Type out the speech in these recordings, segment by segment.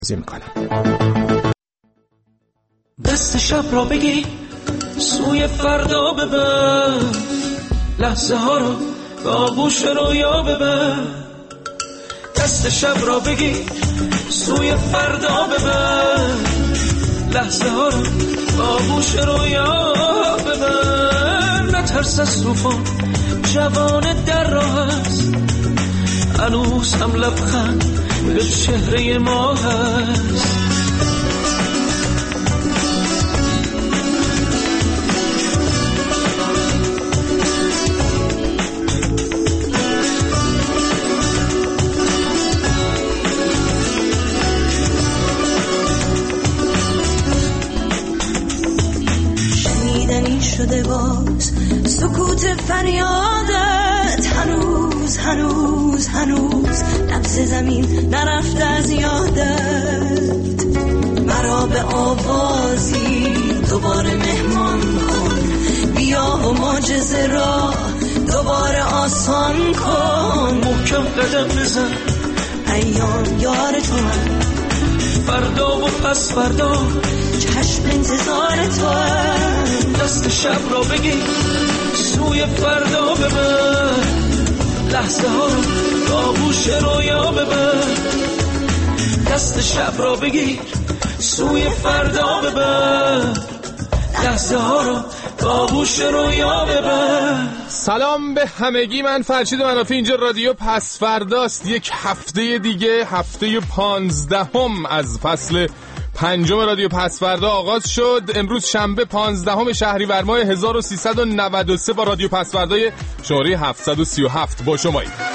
دست شب را بگی سوی فردا ببر، لحظه ها رو به آغوش رویا ببر. دست شب را بگی سوی فردا ببر، لحظه ها رو به آغوش رویا ببر. نترس از طوفان، جوان در راه است، هنوز هم لبخند به چهره ما هست. شنیدنی شده باز سکوت فریادت، هنوز هنوز هنوز نبض زمین نرفته از یادت. مرا به آوازی دوباره مهمان کن، بیا و معجزه را دوباره آسان کن. محکم قدم بزن، ایام یار تو هم، فردا و پس فردا چشم انتظار تو هم. دست شب را بگی سوی فردا ببر، لحظه ها رو به آغوش رویا ببر. دست شب را بگیر سوی فردا ببر، لحظه ها رو به آغوش رویا ببر. سلام به همگی، من فرشید منافی، اینجا رادیو پس فرداست. یک هفته دیگه، هفته 15 از فصل 5 رادیو پس فردا آغاز شد. امروز شنبه 15 شهریور ماه 1393 با رادیو پس فردای شماره 737 با شمایید.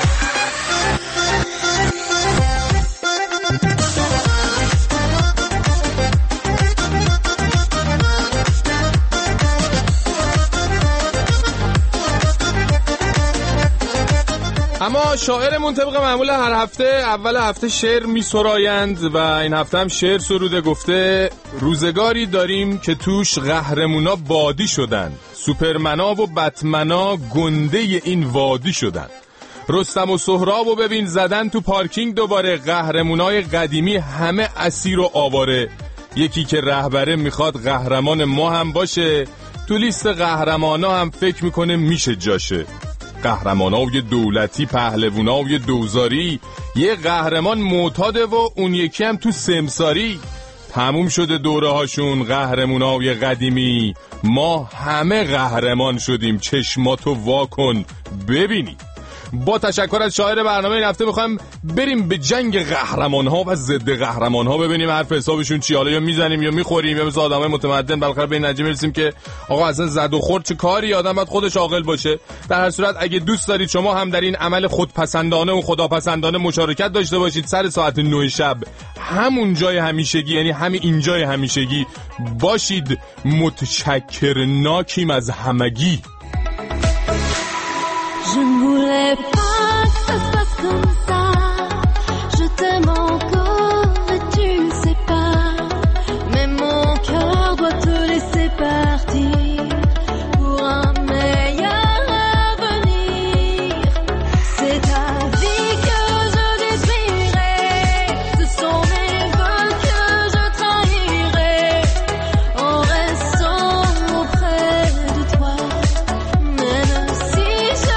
اما شاعرمون طبق معمول هر هفته اول هفته شعر می سرایند و این هفته هم شعر سروده. گفته روزگاری داریم که توش قهرمونا بادی شدن، سوپرمنا و بتمنا گنده این وادی شدن. رستم و سهراب و ببین زدن تو پارکینگ دوباره، قهرمونای قدیمی همه اسیر و آواره. یکی که رهبره میخواد قهرمان ما هم باشه، تو لیست قهرمانا هم فکر میکنه میشه جاشه. قهرمانای دولتی، پهلوانای دوزاری، یه قهرمان معتاده و اون یکی هم تو سمساری. تموم شده دوره هاشون قهرمانای قدیمی، ما همه قهرمان شدیم، چشماتو وا کن ببینی. با تشکر از شاعر برنامه این هفته میخوایم بریم به جنگ قهرمان ها و ضد قهرمان ها، ببینیم حرف حسابشون چی. حالا یا میزنیم یا میخوریم یا مثل آدمای متمدن بالاخره به این نتیجه میرسیم که آقا اصلا زد و خورد چه کاری، آدم باید خودش عاقل باشه. در هر صورت اگه دوست دارید شما هم در این عمل خودپسندانه و خداپسندانه مشارکت داشته باشید، سر ساعت 9 شب همون جای همیشگی، یعنی همین اینجای همیشگی باشید. متشکرناکیم از همگی. Je ne voulais pas que ça se passe comme ça. Je t'aime encore et tu ne sais pas. Mais mon cœur doit te laisser partir pour un meilleur avenir. C'est ta vie que je détruirai. Ce sont mes voeux que je trahirai en restant auprès de toi. Même si je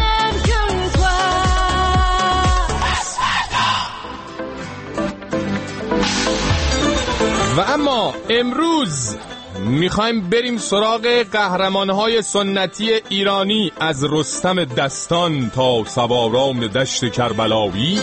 و اما امروز میخوایم بریم سراغ قهرمانهای سنتی ایرانی، از رستم دستان تا سواران دشت کربلاوی.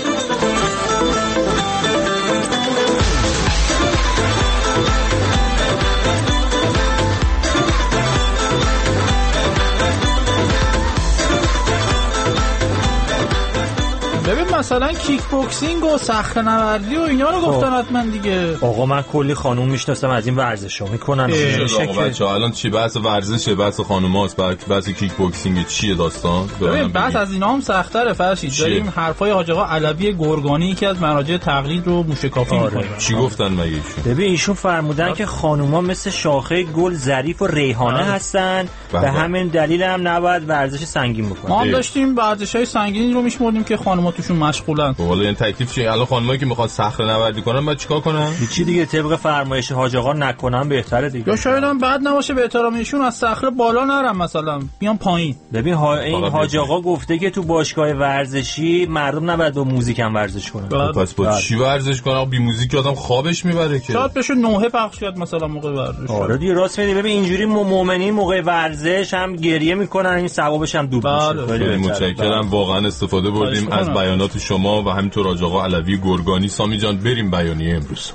ببین مثلا کیک بوکسینگ و صخره‌نوردی و اینا رو گفتن حتما دیگه. آقا من کلی خانوم میشناسم از این ورزشا میکنن. آقا بچه‌ها الان چی بحث ورزشه، بحث خانوماست، بحث کیک بوکسینگ چیه داستان؟ ببین بحث از اینا هم سخت‌تره فرشید. داریم حرفای حاج آقا علوی گرگانی که از مراجع تقلید رو موشکافی می‌کنه. چی گفتن مگه ایشون؟ ببین ایشون فرمودن که خانوما مثل شاخه گل ظریف و ریحانه هستن، به همین دلیل هم نباید ورزش سنگین بکنن. ما هم داشتیم ورزش‌های سنگین رو میشمردیم که خانوما توشون مشق مشغولن. والا این تکلیف چیه؟ الان خانمایی که میخوان صخره نوردی کنن بعد چیکار کنن؟ چی دیگه طبق فرمایش حاج آقا نکنن بهتره دیگه. یا شاید هم بعد نباشه به احترام ایشون از صخره بالا نرم، مثلا بیان پایین. ببین این حاج آقا گفته که تو باشگاه ورزشی مردم نباید با موزیک هم ورزش کنن. پس با چی ورزش کنن؟ بی موزیک آدم خوابش میبره که. شاید بشه نوحه پخش کرد مثلا موقع ورزش. آره دیگه راست میگی. ببین اینجوری مؤمنین موقع ورزش هم گریه میکنن، این ثوابش هم دوب میشه. خیلی متشکرم، واقعا استفاده بردیم از بیانات شما و همینطور حاج آقا علوی گرگانی. سامی جان بریم بیانیه امروز.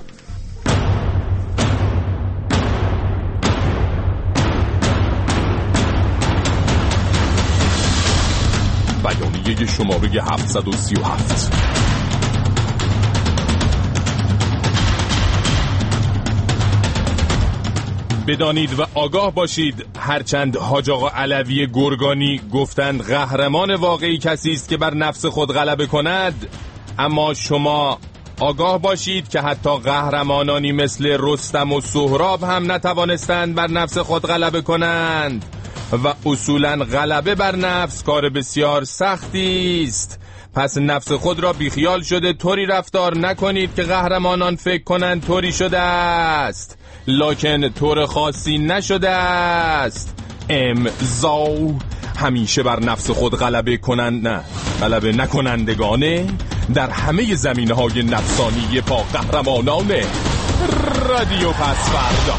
بیانیه شماره 737. بدانید و آگاه باشید هرچند حاج آقا علوی گرگانی گفتند قهرمان واقعی کسی است که بر نفس خود غلبه کند، اما شما آگاه باشید که حتی قهرمانانی مثل رستم و سهراب هم نتوانستند بر نفس خود غلبه کنند و اصولا غلبه بر نفس کار بسیار سختی است. پس نفس خود را بیخیال شده طوری رفتار نکنید که قهرمانان فکر کنند طوری شده است، لکن طور خاصی نشده است. امضا همیشه بر نفس خود غلبه نکنندگانه در همه زمینه‌های نفسانی پا قهرمانان رادیو پسوردا.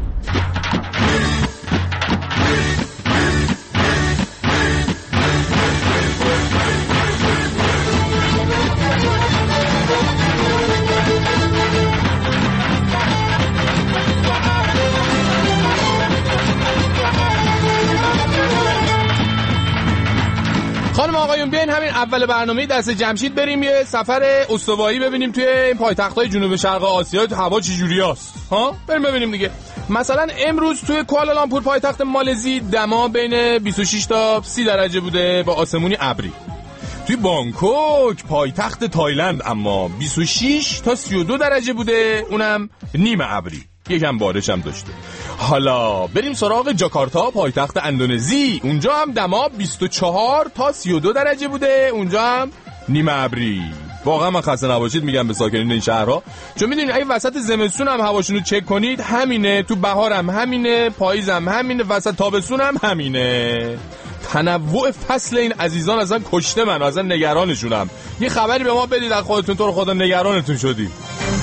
خانم آقایون بیاین همین اول برنامه دست جمشید بریم یه سفر استوایی ببینیم توی این پایتخت‌های جنوب شرق آسیا هوا چجوریاست. ها بریم ببینیم دیگه. مثلا امروز توی کوالالامپور پایتخت مالزی دما بین 26 تا 30 درجه بوده با آسمونی ابری. توی بانکوک پایتخت تایلند اما 26 تا 32 درجه بوده، اونم نیمه ابری، یکم بارش هم داشته. حالا بریم سراغ جاکارتا پایتخت اندونزی، اونجا هم دما 24 تا 32 درجه بوده، اونجا هم نیمه ابری. واقعا من خسته نباشید میگم به ساکنین این شهرها، چون میدونید اگه وسط زمستون هم هواشون رو چک کنید همینه، تو بهار هم همینه، پاییز هم همینه، وسط تابستون هم همینه. تنوع فصل این عزیزان اصلا کشته من، اصلا نگرانشونم. یه خبری به ما بدید از خودتون، تو رو خدا نگرانتون شدیم.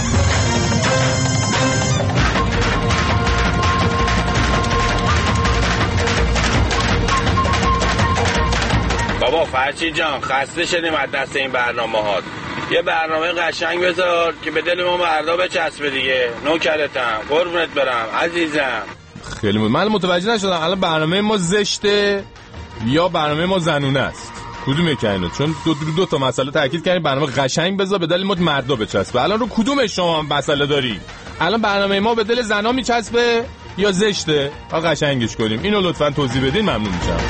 بابا فرشید جان خسته شدیم از دست این برنامه ها. یه برنامه قشنگ بذار که به دل ما مردا بچسبه دیگه. نوکرتم، قربونت برم عزیزم. خیلی من متوجه نشدم الان برنامه ما زشته یا برنامه ما زنونه است، کدومه که اینو؟ چون دو تا مسئله تاکید کردیم، برنامه قشنگ بذار به دل ما مردا بچسبه. الان رو کدوم شما مسئله داری؟ الان برنامه ما به دل زنا میچسبه یا زشته؟ قشنگش کنیم. اینو لطفاً توضیح بدین، ممنون میشم.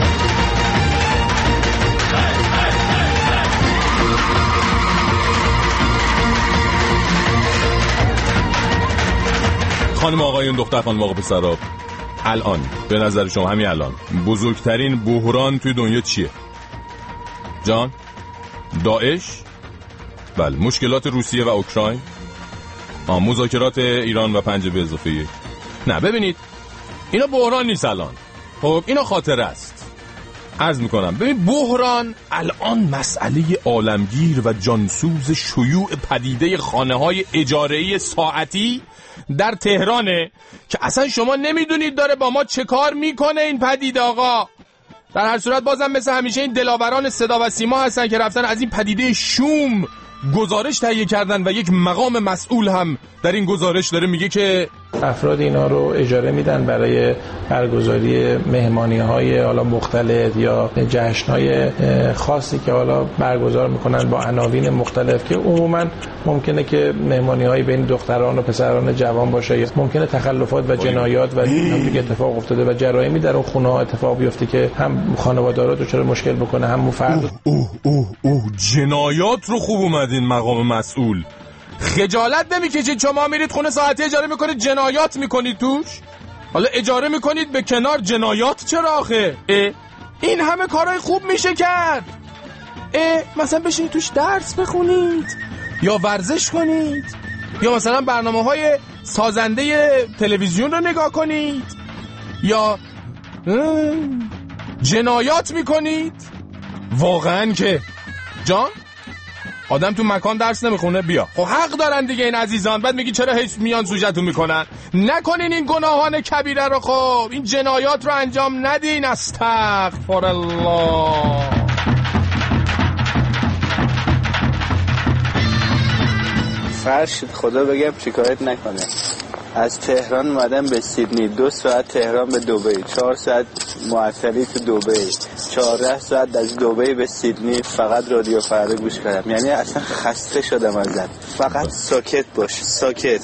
خانم آقایون، دختر خانم آقا پسرا، الان به نظر شما همین الان بزرگترین بحران توی دنیا چیه؟ جان؟ داعش؟ بله. مشکلات روسیه و اوکراین؟ مذاکرات ایران و 5+1؟ نه ببینید اینا بحران نیست الان. خب اینا خاطره است. عرض میکنم ببین بحران الان مسئله عالمگیر و جانسوز شیوع پدیده خانه‌های اجاره‌ای ساعتی در تهرانه که اصلا شما نمیدونید داره با ما چه کار میکنه این پدیده. آقا در هر صورت بازم مثل همیشه این دلاوران صدا و سیما هستن که رفتن از این پدیده شوم گزارش تهیه کردن و یک مقام مسئول هم در این گزارش داره میگه که افراد اینا رو اجاره میدن برای برگزاری مهمانی‌های حالا مختلف یا جشن‌های خاصی که حالا برگزار میکنن با عناوین مختلف که عموما ممکنه که مهمانی‌های بین دختران و پسران جوان باشه، یا ممکنه تخلفات و جنایات و هم دیگه اتفاق افتاده و جرایمی در اون خونه‌ها اتفاق بیفته که هم خانواده‌ها دچار مشکل بکنه هم فرد. جنایات رو خوب اومدین مقام مسئول. خجالت نمیکشید شما میرید خونه ساعتی اجاره میکنید جنایات میکنید توش؟ حالا اجاره میکنید به کنار، جنایات چرا آخه؟ این همه کارهای خوب میشه کرد. مثلا بشینید توش درس بخونید یا ورزش کنید یا مثلا برنامه‌های سازنده تلویزیون رو نگاه کنید یا جنایات میکنید. واقعا که جان آدم تو مکان درس نمیخونه بیا. خب حق دارن دیگه این عزیزان. بعد میگی چرا هیچ میان سوژه‌تون میکنن؟ نکنین این گناهان کبیره رو. خب این جنایات رو انجام ندین. استغفر الله. فرشید خدا بگم شکایت نکنه. از تهران اومدم به سیدنی، 2 ساعت تهران به دبی، 4 ساعت معطلی تو دبی، 14 ساعت از دبی به سیدنی فقط رادیو فردا گوش کردم. یعنی اصلا خسته شدم ازت. فقط ساکت باش. ساکت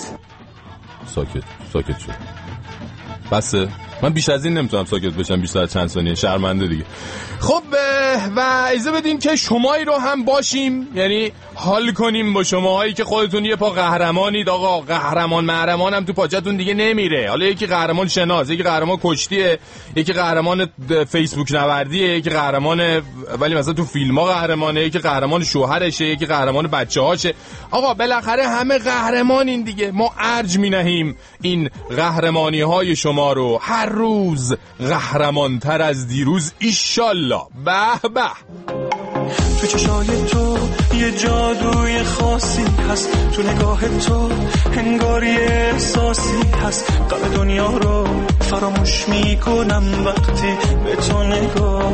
شد. بسه من بیش از این نمیتونم ساکت بشم بیشتر از چند ثانیه. شرمنده دیگه. خب و اجازه بدین که شمایی رو هم باشیم، یعنی حال کنیم با شماهایی که خودتون یه پا قهرمانید. آقا قهرمان محرمان هم تو پاچتون دیگه نمیره. حالا یکی قهرمان شناس، یکی قهرمان کشتیه، یکی قهرمان فیسبوک نوردیه، یکی قهرمان ولی مثلا تو فیلم‌ها قهرمانه، یکی قهرمان شوهرشه، یکی قهرمان بچه‌هاشه. آقا بالاخره همه قهرمانین دیگه. ما ارج می‌نهیم این قهرمانی‌های شما رو. هر روز قهرمان‌تر از دیروز ایشالله. به به. تو چشای تو یه جادوی خاصی هست، تو نگاه تو انگاری احساسی هست. قلب دنیا رو فراموش میکنم وقتی به تو نگاه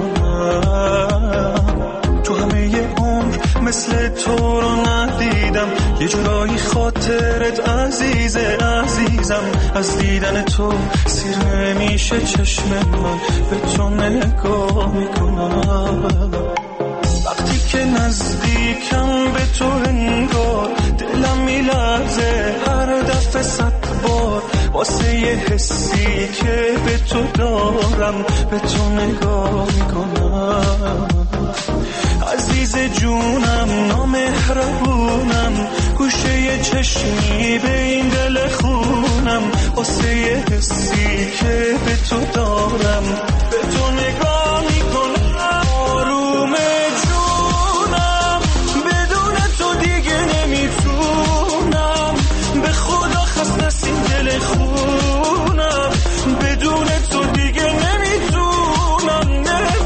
میکنم. تو همه عمر مثل تو رو ندیدم، یه جورایی خاطرت عزیزم. از دیدن تو سیر نمیشه چشم من، به تو نگاه میکنم. وقتی که نزدیکم به تو انگار دلم میلرزه هر دفعه 100 بار، واسه یه حسی که به تو دارم به تو نگاه میکنم. عزیز جونم نامهربونم، گوشه یه چشمی به این دل خونم، واسه یه حسی که به تو دارم به تو نگاه میکنم. آروم جونم بدون تو دیگه نمیتونم، به خدا خسته این دل خونم، بدون تو دیگه نمیتونم.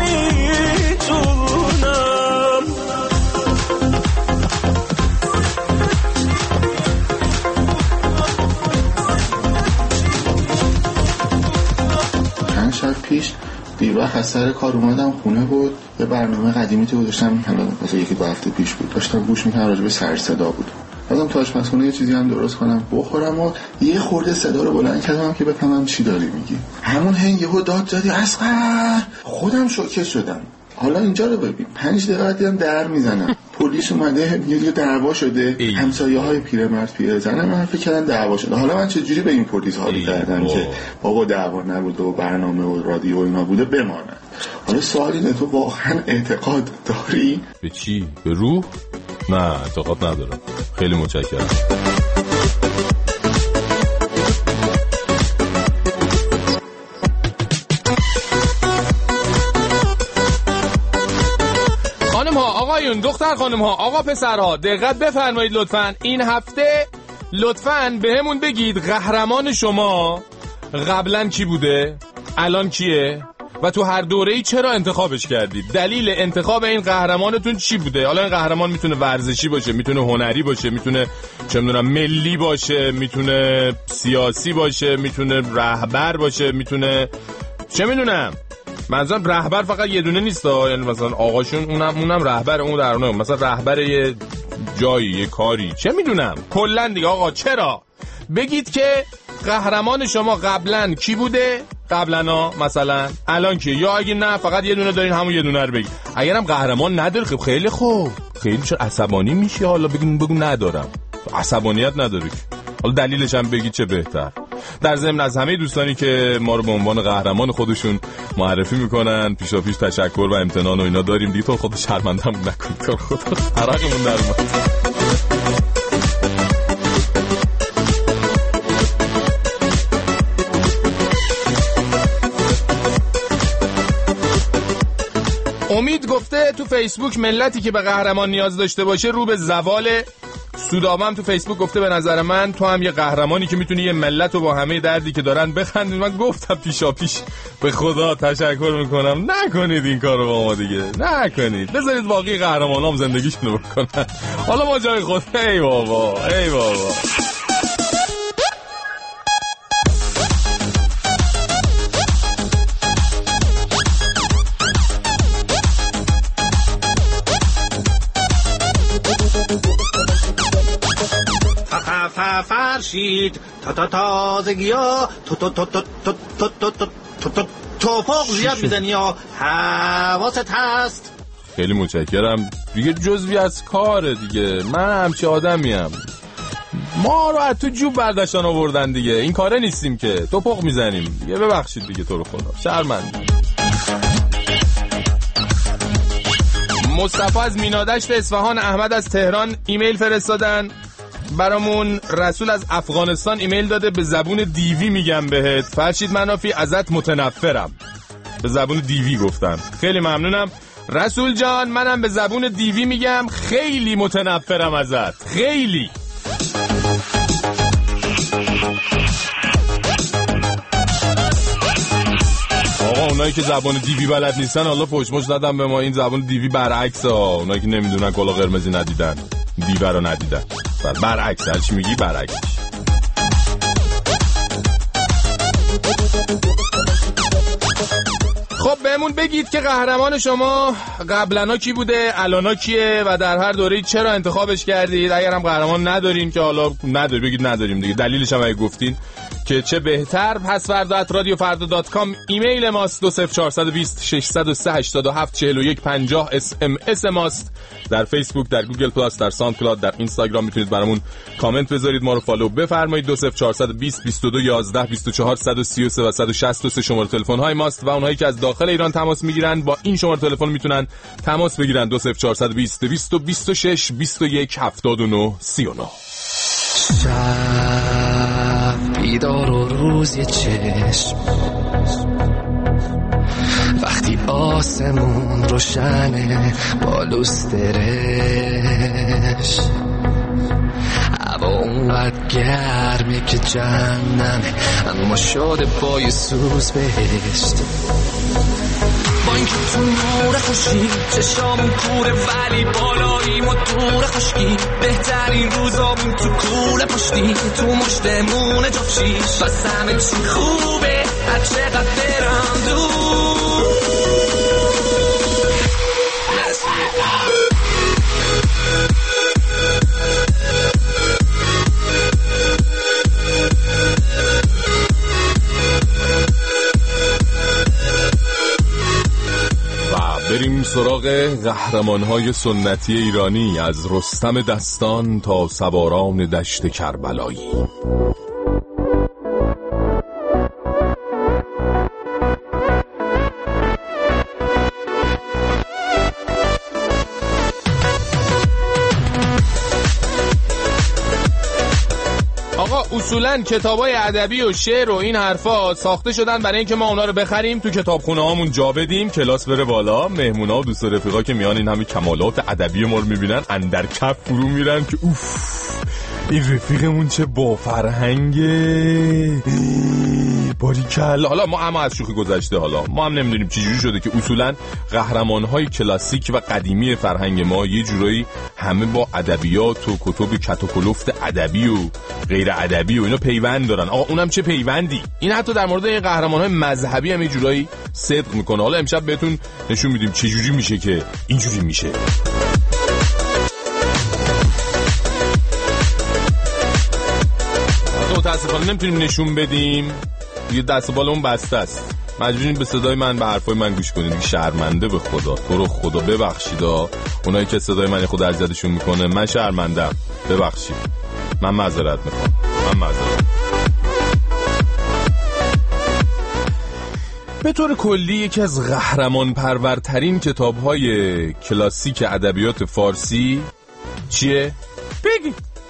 پیش دیر وقت از سر کار اومدم خونه بود، یه برنامه قدیمی تو گذاشتم، مثلا 1-2 هفته پیش بود، داشتم گوش می‌کردم، راجع به سر صدا بود. بعدم تو آشپزخونه یه چیزی هم درست کنم بخورم و یه خورده صدا رو بلند کردم که بفهمم چی داری میگی. همون یهو داد زدی اصغر، خودم شوکه شدم. حالا اینجا رو ببین، 5 دقیقه دیدم در میزنم، پلیس اومده یه دعوا شده، همسایه‌های پیرزن من فکر کردن دعوا شده. حالا من چجوری به این پلیس حالی کردم که بابا دعوا نبوده و برنامه و رادیو اینا بوده بماند. حالا سوال اینه تو واقعا اعتقاد داری؟ به چی؟ به روح؟ نه اعتقاد ندارم. خیلی متشکرم. آقایون، دختر خانم ها، آقا پسرها، دقت بفرمایید لطفاً. این هفته لطفاً بهمون بگید قهرمان شما قبلا کی بوده، الان کیه و تو هر دوره‌ای چرا انتخابش کردید؟ دلیل انتخاب این قهرمانتون چی بوده؟ حالا این قهرمان میتونه ورزشی باشه، میتونه هنری باشه، میتونه چه میدونم ملی باشه، میتونه سیاسی باشه، میتونه رهبر باشه، میتونه چه میدونم. منظورم رهبر فقط یه دونه نیست، یعنی مثلا آقاشون اونم رهبر، اون در اون مثلا رهبر یه جایی، یه کاری، چه میدونم کلا دیگه. آقا چرا؟ بگید که قهرمان شما قبلا کی بوده، قبلا مثلا الان کی، یا اگه نه فقط یه دونه دارین همون یه دونه رو بگید. اگرم قهرمان نداری خب خیلی خوب، خیلی چرا عصبانی میشی؟ حالا بگو ندارم، عصبانیت نداری، حالا دلیلش هم بگید چه بهتر. در ضمن از همه دوستانی که ما رو به عنوان قهرمان خودشون معرفی میکنن پیشاپیش تشکر و امتنان و اینا داریم دیگه. تو خود شرمنده‌مون نکنید، خدا عرقمون در اومد. امید گفته تو فیسبوک ملتی که به قهرمان نیاز داشته باشه رو به زواله. سودابم تو فیسبوک گفته به نظر من تو هم یه قهرمانی که میتونی یه ملت رو با همه دردی که دارن بخندید. من گفتم پیشا پیش به خدا تشکر میکنم نکنید این کارو با ما دیگه، نکنید، بذارید باقی قهرمانام زندگیشونو بکنن، حالا ما جای خود. ای بابا ای بابا. فرشید تا تازگی ها توپق زیاد میزنی یا حواست هست. خیلی متشکرم دیگه، جزوی از کاره دیگه، من همچه آدمیم، ما رو از تو جوب برداشتن آوردن دیگه، این کاره نیستیم که توپق میزنیم دیگه، ببخشید دیگه تو رو خدا، شرمنده. مصطفی از مینادشت اصفهان، احمد از تهران ایمیل فرستادن برامون، رسول از افغانستان ایمیل داده به زبون دیوی میگم بهت، فرشید منافی ازت متنفرم، به زبون دیوی گفتن. خیلی ممنونم رسول جان، منم به زبون دیوی میگم خیلی متنفرم ازت، خیلی. آقا اونایی که زبان دیوی بلد نیستن حالا پشمش دادم به ما، این زبان دیوی برعکس ها، اونایی که نمیدونن کلا قرمزی ندیدن دیوه رو ندیدن، برعکس، هرچی میگی برعکس. خب بهمون بگید که قهرمان شما قبلنا کی بوده، الانا کیه و در هر دوره چرا انتخابش کردید. اگر هم قهرمان ندارین که حالا ندارید بگید نداریم دیگه، دلیلش هم اگه گفتین که چه بهتر. پس فردا@radiofarda.com ایمیل ماست، 20420 603 87 41 50 SMS ماست. در فیسبوک، در گوگل پلاس، در ساوند کلاود، در اینستاگرام میتونید برامون کامنت بذارید، ما رو فالو بفرمایید. 20420 22 11 24 133 و 163 شماره تلفن های ماست و اونهایی که از داخل ایران تماس میگیرن با این شماره تلفن میتونن تماس بگیرن، 20420 226 21 79 39. بیدار و روز یه چشم، وقتی آسمون روشنه با لوسترش، هوا اونقدر گرمه که جهنمه اما شده با یه سوز بهشت. با اینکه تو نور خوشی چشامون کوره ولی بالاییم و دور خشکی، بهترین روزامون تو کوله پشتی تو مشتمون جفشیش، بس همه چی خوبه هر چقدر برم دور. بریم سراغ قهرمان‌های سنتی ایرانی، از رستم دستان تا سواران دشت کربلایی. اصولاً کتابای ادبی و شعر و این حرفا ساخته شدن برای اینکه ما اونا رو بخریم تو کتابخونه هامون جا بدیم، کلاس بره بالا، مهمونا و دوست رفیقا که میان این همه کمالات ادبی ما رو میبینن اندر کف فرو میرن که اوف این رفیقمون چه با فرهنگه باریکلا. حالا ما اما از شوخی گذشته، حالا ما هم نمیدونیم چه جوری شده که اصولاً قهرمان‌های کلاسیک و قدیمی فرهنگ ما یه جورایی همه با ادبیات و کتب کت و کلفت ادبی و غیر ادبی و اینا پیوند دارن. آقا اونم چه پیوندی، این حتی در مورد این قهرمان‌های مذهبی هم یه جورایی صدق میکنه. حالا امشب بهتون نشون میدیم چه جوری میشه که اینجوری میشه. متاسفانه نمیتونیم نشون بدیم دیگه، دست و بالمون بسته است، مجبوریم به صدای من به حرفای من گوش کنید. شرمنده به خدا، تو رو خدا ببخشید اونایی که صدای من خود اذیتشون میکنه، من شرمندم، ببخشید، من معذرت میخوام، من معذرت. به طور کلی یکی از قهرمان پرورترین کتاب‌های کلاسیک ادبیات فارسی چیه؟ بگی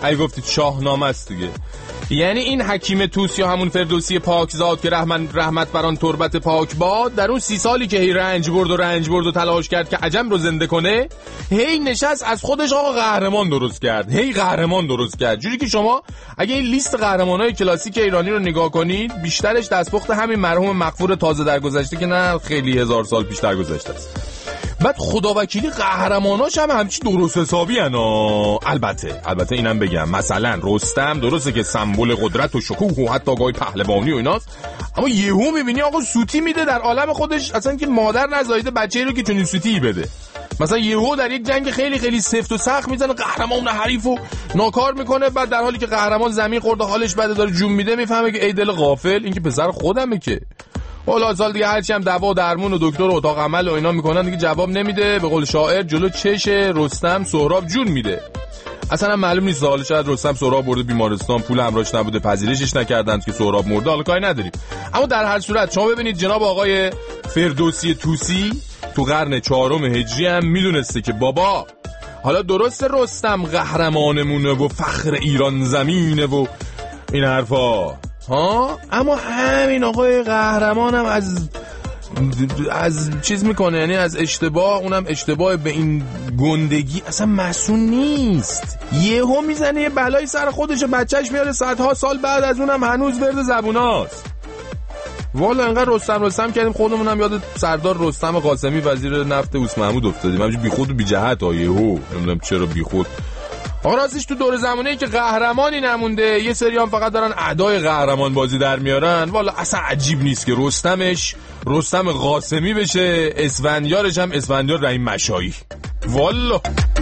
اگه گفتید شاهنامه است دیگه. یعنی این حکیم طوس یا همون فردوسی پاکزاد که رحمت بر آن تربت پاک باد، در اون 30 سالی که هی رنج برد و تلاش کرد که عجم رو زنده کنه، هی نشست از خودش آقا قهرمان درست کرد. جوری که شما اگه این لیست قهرمانای کلاسیک ایرانی رو نگاه کنید، بیشترش دستپخت همین مرحوم مغفور تازه درگذشته که نه خیلی هزار سال پیش درگذشته است. بعد خداوکیلی قهرماناش هم همچی درست حسابی هستن. البته اینم بگم، مثلا رستم درسته که سمبل قدرت و شکوه و حتی گاهی پهلوانی و ایناست، اما یهو میبینی آقا سوتی میده در عالم خودش، اصلا که مادر نزایده بچه‌ای رو که چنین سوتی بده. مثلا یهو در یک جنگ خیلی خیلی سفت و سخت میزنه قهرمان حریفو ناکار میکنه، بعد در حالی که قهرمان زمین خورده حالش بده داره جون میده، میفهمه که ای دل غافل، این که پسر خودمه که حالا سال دیگه هرچی هم دوا درمون و دکتر و اتاق عمل و اینا میکنن دیگه جواب نمیده. به قول شاعر جلو چش رستم سهراب جون میده. اصلا معلوم نیست حالا شاید رستم سهراب برده بیمارستان، پول همراهش نبوده، پذیرشش نکردند که سهراب مرده، حالا کاری نداریم. اما در هر صورت شما ببینید جناب آقای فردوسی طوسی تو قرن 4 هجری هم میدونسته که بابا حالا درست رستم قهرمانمونه و فخر ایران زمینه و این حرفا اما همین آقای قهرمان هم از چیز میکنه، یعنی از اشتباه، اونم اشتباه به این گندگی اصلا مسئول نیست. یهو میزنه یه بلای سر خودش و بچهش میاره صدها سال بعد از اونم هنوز ورد زبوناست. والا انقدر رستم کردیم خودمون هم یاد سردار رستم قاسمی وزیر نفت اوس محمود افتادیم، همینجوری بیخود و بی جهت یهو نمیدونم چرا بیخود. آقا راستش تو دور زمانه‌ای که قهرمانی نمونده، یه سری هم فقط دارن ادای قهرمان بازی در میارن. والا اصلا عجیب نیست که رستم قاسمی بشه، اسفندیارش هم اسفندیار رحیم مشایی. والا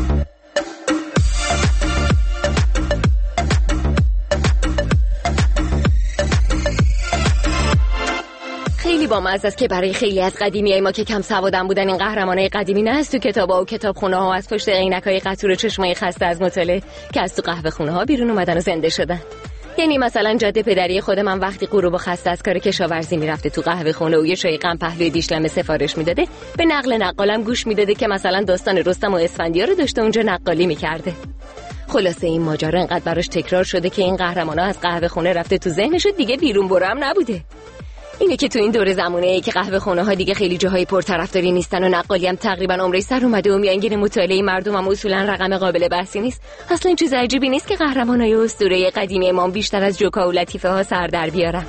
خیلی بامزه است که برای خیلی از قدیمیای ما که کم سوادن بودن، این قهرمانای قدیمی نه از تو کتابا و کتابخونه‌ها و از پشت عینکای قطور و چشمای خسته از مطالعه، که از تو قهوه خونه‌ها بیرون اومدن و زنده شدن. یعنی مثلا جد پدری خود من وقتی غروب و خسته از کار کشاورزی میرفته تو قهوه خونه و یه چای قم پهلوی دیشلمه سفارش میداده، به نقل نقالم گوش میداده که مثلا داستان رستم و اسفندیار رو داشته اونجا نقالی میکرده. خلاصه این ماجرا انقدر براش تکرار شده که این قهرمانا از قهوه خونه رفته تو ذهنش و دیگه بیرون برو هم نبوده. اینه که تو این دور زمانه‌ای که قهوه خونه ها دیگه خیلی جاهای پرطرفداری نیستن و نقالی هم تقریبا عمرش سر اومده و میانگین مطالعه مردم هم اصولا رقم قابل بحثی نیست، اصلا این چیز عجیبی نیست که قهرمانای اسطوره قدیمی ما بیشتر از جوکا و لطیفه ها سر در بیارن.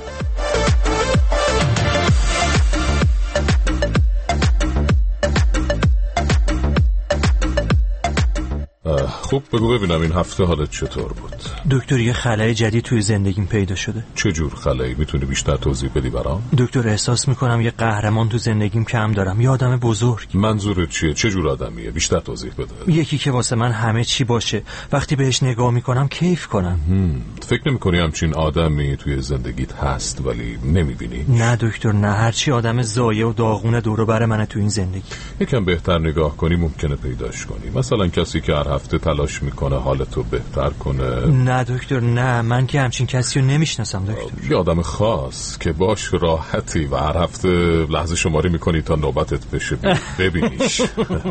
خب بگو ببینم این هفته حالت چطور بود؟ دکتر یه خلأ جدید توی زندگیم پیدا شده. چه جور خلایی؟ میتونی بیشتر توضیح بدی برام؟ دکتر احساس میکنم یه قهرمان تو زندگیم کم دارم، یه آدم بزرگ. منظورت چیه؟ چه جور آدمیه؟ بیشتر توضیح بده. یکی که واسه من همه چی باشه، وقتی بهش نگاه میکنم کیف کنم. فکر نمی‌کنی همچین آدمی توی زندگیت هست ولی نمیبینی؟ نه دکتر نه، هرچی آدم ضایع و داغونه دور و بر منه تو این زندگی. یکم بهتر نگاه کنی ممکنه پیداش کنی. مثلا کسی که هر هفته تلاش میکنه حالتو بهتر کنه. نه دکتر نه، من که همچین کسی رو نمیشناسم دکتر. یه آدم خاص که باش راحتی و هر هفته لحظه شماری میکنی تا نوبتت بشه ببینیش.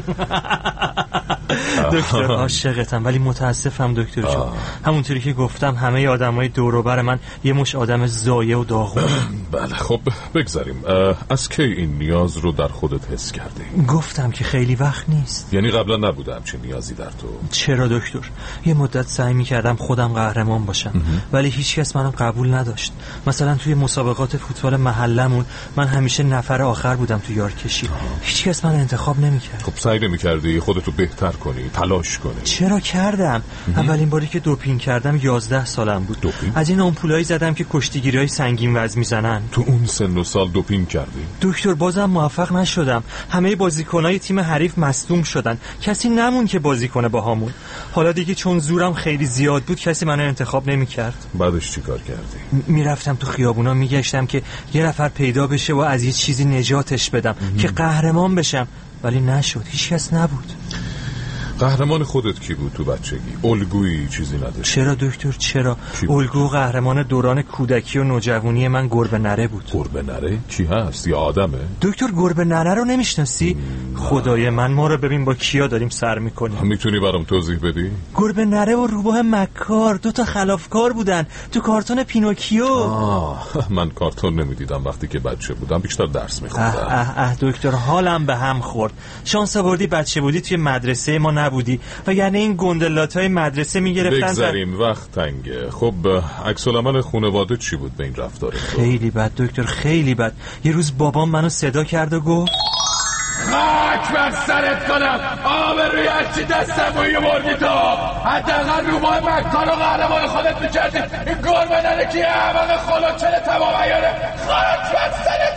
دکتر عاشقتم ولی متاسفم دکتر جان، همونطوری که گفتم همه آدمای دور و بر من یه مش آدم ضایع و داغون. بله خب بگذاریم. از کی این نیاز رو در خودت حس کردی؟ گفتم که خیلی وقت نیست. یعنی قبلا نبوده همچین نیازی در تو؟ چرا دکتر؟ یه مدت سعی می‌کردم خودم قهرمان باشم ولی هیچ کس منو قبول نداشت. مثلا توی مسابقات فوتبال محلمون من همیشه نفر آخر بودم تو یارکشی. هیچ کس من انتخاب نمی‌کرد. خب سعی نمی‌کردی خودتو بهتر کنی، تلاش کنی؟ چرا کردم. اولین باری که دوپینگ کردم 11 سالم بود. دوپینگ؟ از این آمپولایی زدم که کشتیگیریای سنگین وزن میزنن. تو اون سن و سال دوپینگ کردی؟ دکتر بازم موفق نشدم. همه بازیکنای تیم حریف مصدوم شدن، کسی نمون که بازی کنه باهامون. حالا دیگه چون زورم خیلی زیاد بود کسی منو انتخاب نمی‌کرد. بعدش چیکار کردی؟ میرفتم تو خیابونا میگشتم که یه نفر پیدا بشه و از یه چیزی نجاتش بدم که قهرمان بشم، ولی نشد، هیچ کس نبود. قهرمان خودت کی بود تو بچگی؟ الگویی چیزی نداشت؟ چرا دکتر چرا؟ الگو قهرمان دوران کودکی و نوجوانی من گربه نره بود. گربه نره؟ کی هست؟ یا آدمه؟ دکتر گربه نره رو نمیشناسی؟ خدای من ما رو ببین با کیا داریم سر میکنیم. میتونی برام توضیح بدی؟ گربه نره و روباه مکار 2 تا خلافکار بودن تو کارتون پینوکیو. من کارتون نمیدیدم وقتی که بچه بودم، بیشتر درس میخوندم. دکتر حالم به هم خورد. شانس آوردی بچه بودی توی مدرسه ما نبودی و یعنی این گندلاتای مدرسه میگرفتن. بگذاریم وقت تنگه. خب عکس العمل خانواده چی بود به این رفتار؟ خیلی بد دکتر، خیلی بد. یه روز بابام منو صدا کرد و گفت خاک بر سرت کنم، آبروی هرچی دستم روی مردی تو، حداقل روباه مکار و قهرمان خودت میکردی. این گربه نره کیه؟ احمق خلوچل تمام عیاره. خاک بر سرت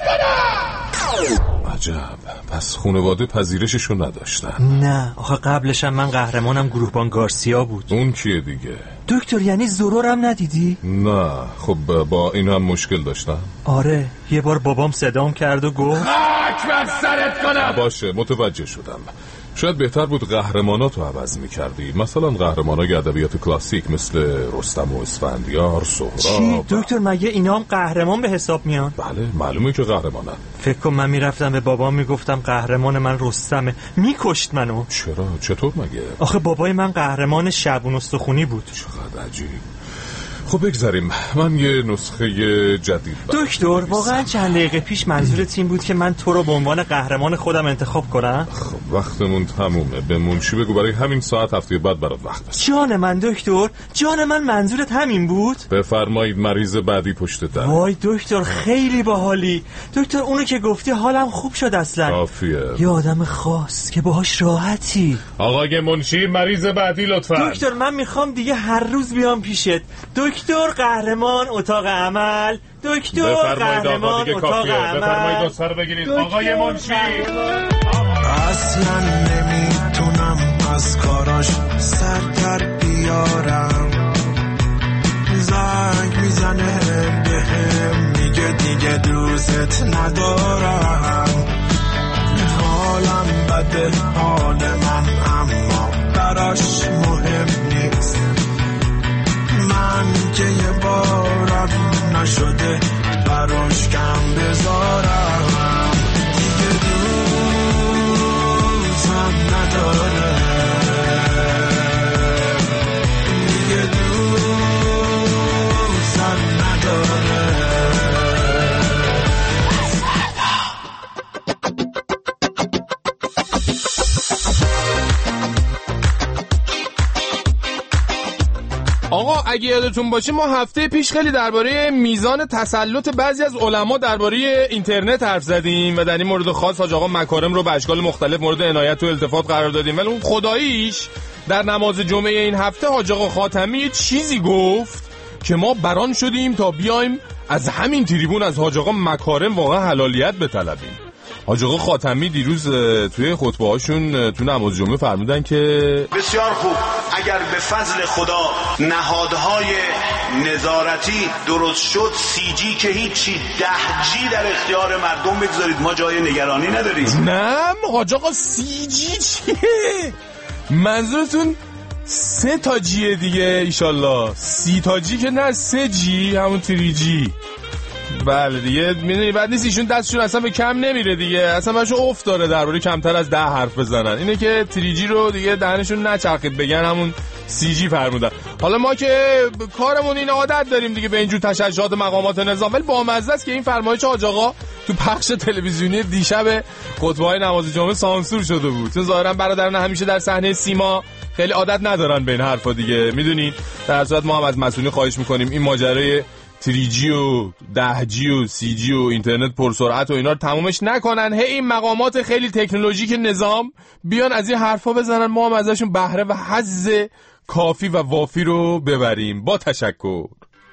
کنم. عجب، پس خانواده پذیرششو نداشتن. نه آخه قبلشم من قهرمانم گروهبان گارسیا بود. اون کیه دیگه؟ دکتر یعنی زورورم ندیدی؟ نه. خب با این هم مشکل داشتم؟ آره یه بار بابام صدام کرد و گفت خاک بر سرت کنم. باشه متوجه شدم. شاید بهتر بود قهرماناتو عوض می‌کردی، مثلا قهرمانای ادبیات کلاسیک مثل رستم و اسفندیار، سهراب. چی دکتر مگه اینا هم قهرمان به حساب میان؟ بله معلومه که قهرمانن. فکر کنم من میرفتم به بابام میگفتم قهرمان من رستمه، میکشت منو. چرا؟ چطور مگه؟ آخه بابای من قهرمان شعبون استخونی بود. چقدر عجیب. خب بگذاریم، من یه نسخه جدید دکتر واقعا چند دقیقه پیش منظورت این بود که من تو رو به عنوان قهرمان خودم انتخاب کنم؟ خب وقتمون تمومه. به منشی بگو برای همین ساعت هفته بعد برات وقت بذار. جان من دکتر، جان من منظورت همین بود؟ بفرمایید مریض بعدی پشت در. وای دکتر خیلی باحالی. دکتر اونو که گفتی حالم خوب شد اصلا. کافیه. یه آدم خاص که باهاش راحتی. آقای منشی مریض بعدی لطفا. دکتر من میخوام دیگه هر روز بیام پیشت. دکتر قهرمان اتاق عمل. دکتر قهرمان اتاق عمل. بفرمایید دوستا رو بگیرید. آقای منشی. اصلا نمیتونم از کاراش سر در بیارم. زنگ میزنه بهم میگه دیگه دوست ندارم. حالم بده حال من اما براش مهم نیست. من که یه بارم نشده براش کم بذارم. دیگه دوستم نداره. دیگه دوستم نداره. آقا اگه یادتون باشه ما هفته پیش خیلی درباره میزان تسلط بعضی از علما درباره اینترنت حرف زدیم و در این مورد خاص حاج آقا مکارم رو به اشکال مختلف مورد عنایت و التفات قرار دادیم. ولی اون خداییش در نماز جمعه این هفته حاج آقا خاتمی یه چیزی گفت که ما بران شدیم تا بیایم از همین تریبون از حاج آقا مکارم واقعا حلالیت بطلبیم. حاج آقا خاتمی دیروز توی خطبه هاشون تو نماز جمعه فرمودن که بسیار خوب، اگر به فضل خدا نهادهای نظارتی درست شد، 3G که هیچی، 10G در اختیار مردم بگذارید، ما جای نگرانی نداریم. نه حاج آقا 3G چیه؟ منظورتون 3 تا جیه دیگه ایشالله. 30 تا جی که نه، 3G همون 3G. بله دیگه میدونی بعد نیست ایشون دستشون اصلا به کم نمیره دیگه، اصلا براشون افت داره درباره کمتر از 10 حرف بزنن. اینه که 3G رو دیگه دهنشون نچرخید بگن همون 3G فرمودن. حالا ما که کارمون این عادت داریم دیگه به اینجور تشجعات مقامات نظام، ولی بامزه است که این فرمایش حاج آقا تو پخش تلویزیونی دیشب خطبه‌های نماز جمعه سانسور شده بود. چون ظاهرا برادران همیشه در صحنه سیما خیلی عادت ندارن به این حرفا دیگه، میدونید. در صورت ما هم از مسئولین خواهش می‌کنیم این ماجرای 3G و 10G و 3G و اینترنت پرسرعت و اینا رو تمومش نکنن. این مقامات خیلی تکنولوژیک نظام بیان از این حرفا بزنن، ما هم ازشون بهره و حظ کافی و وافی رو ببریم. با تشکر.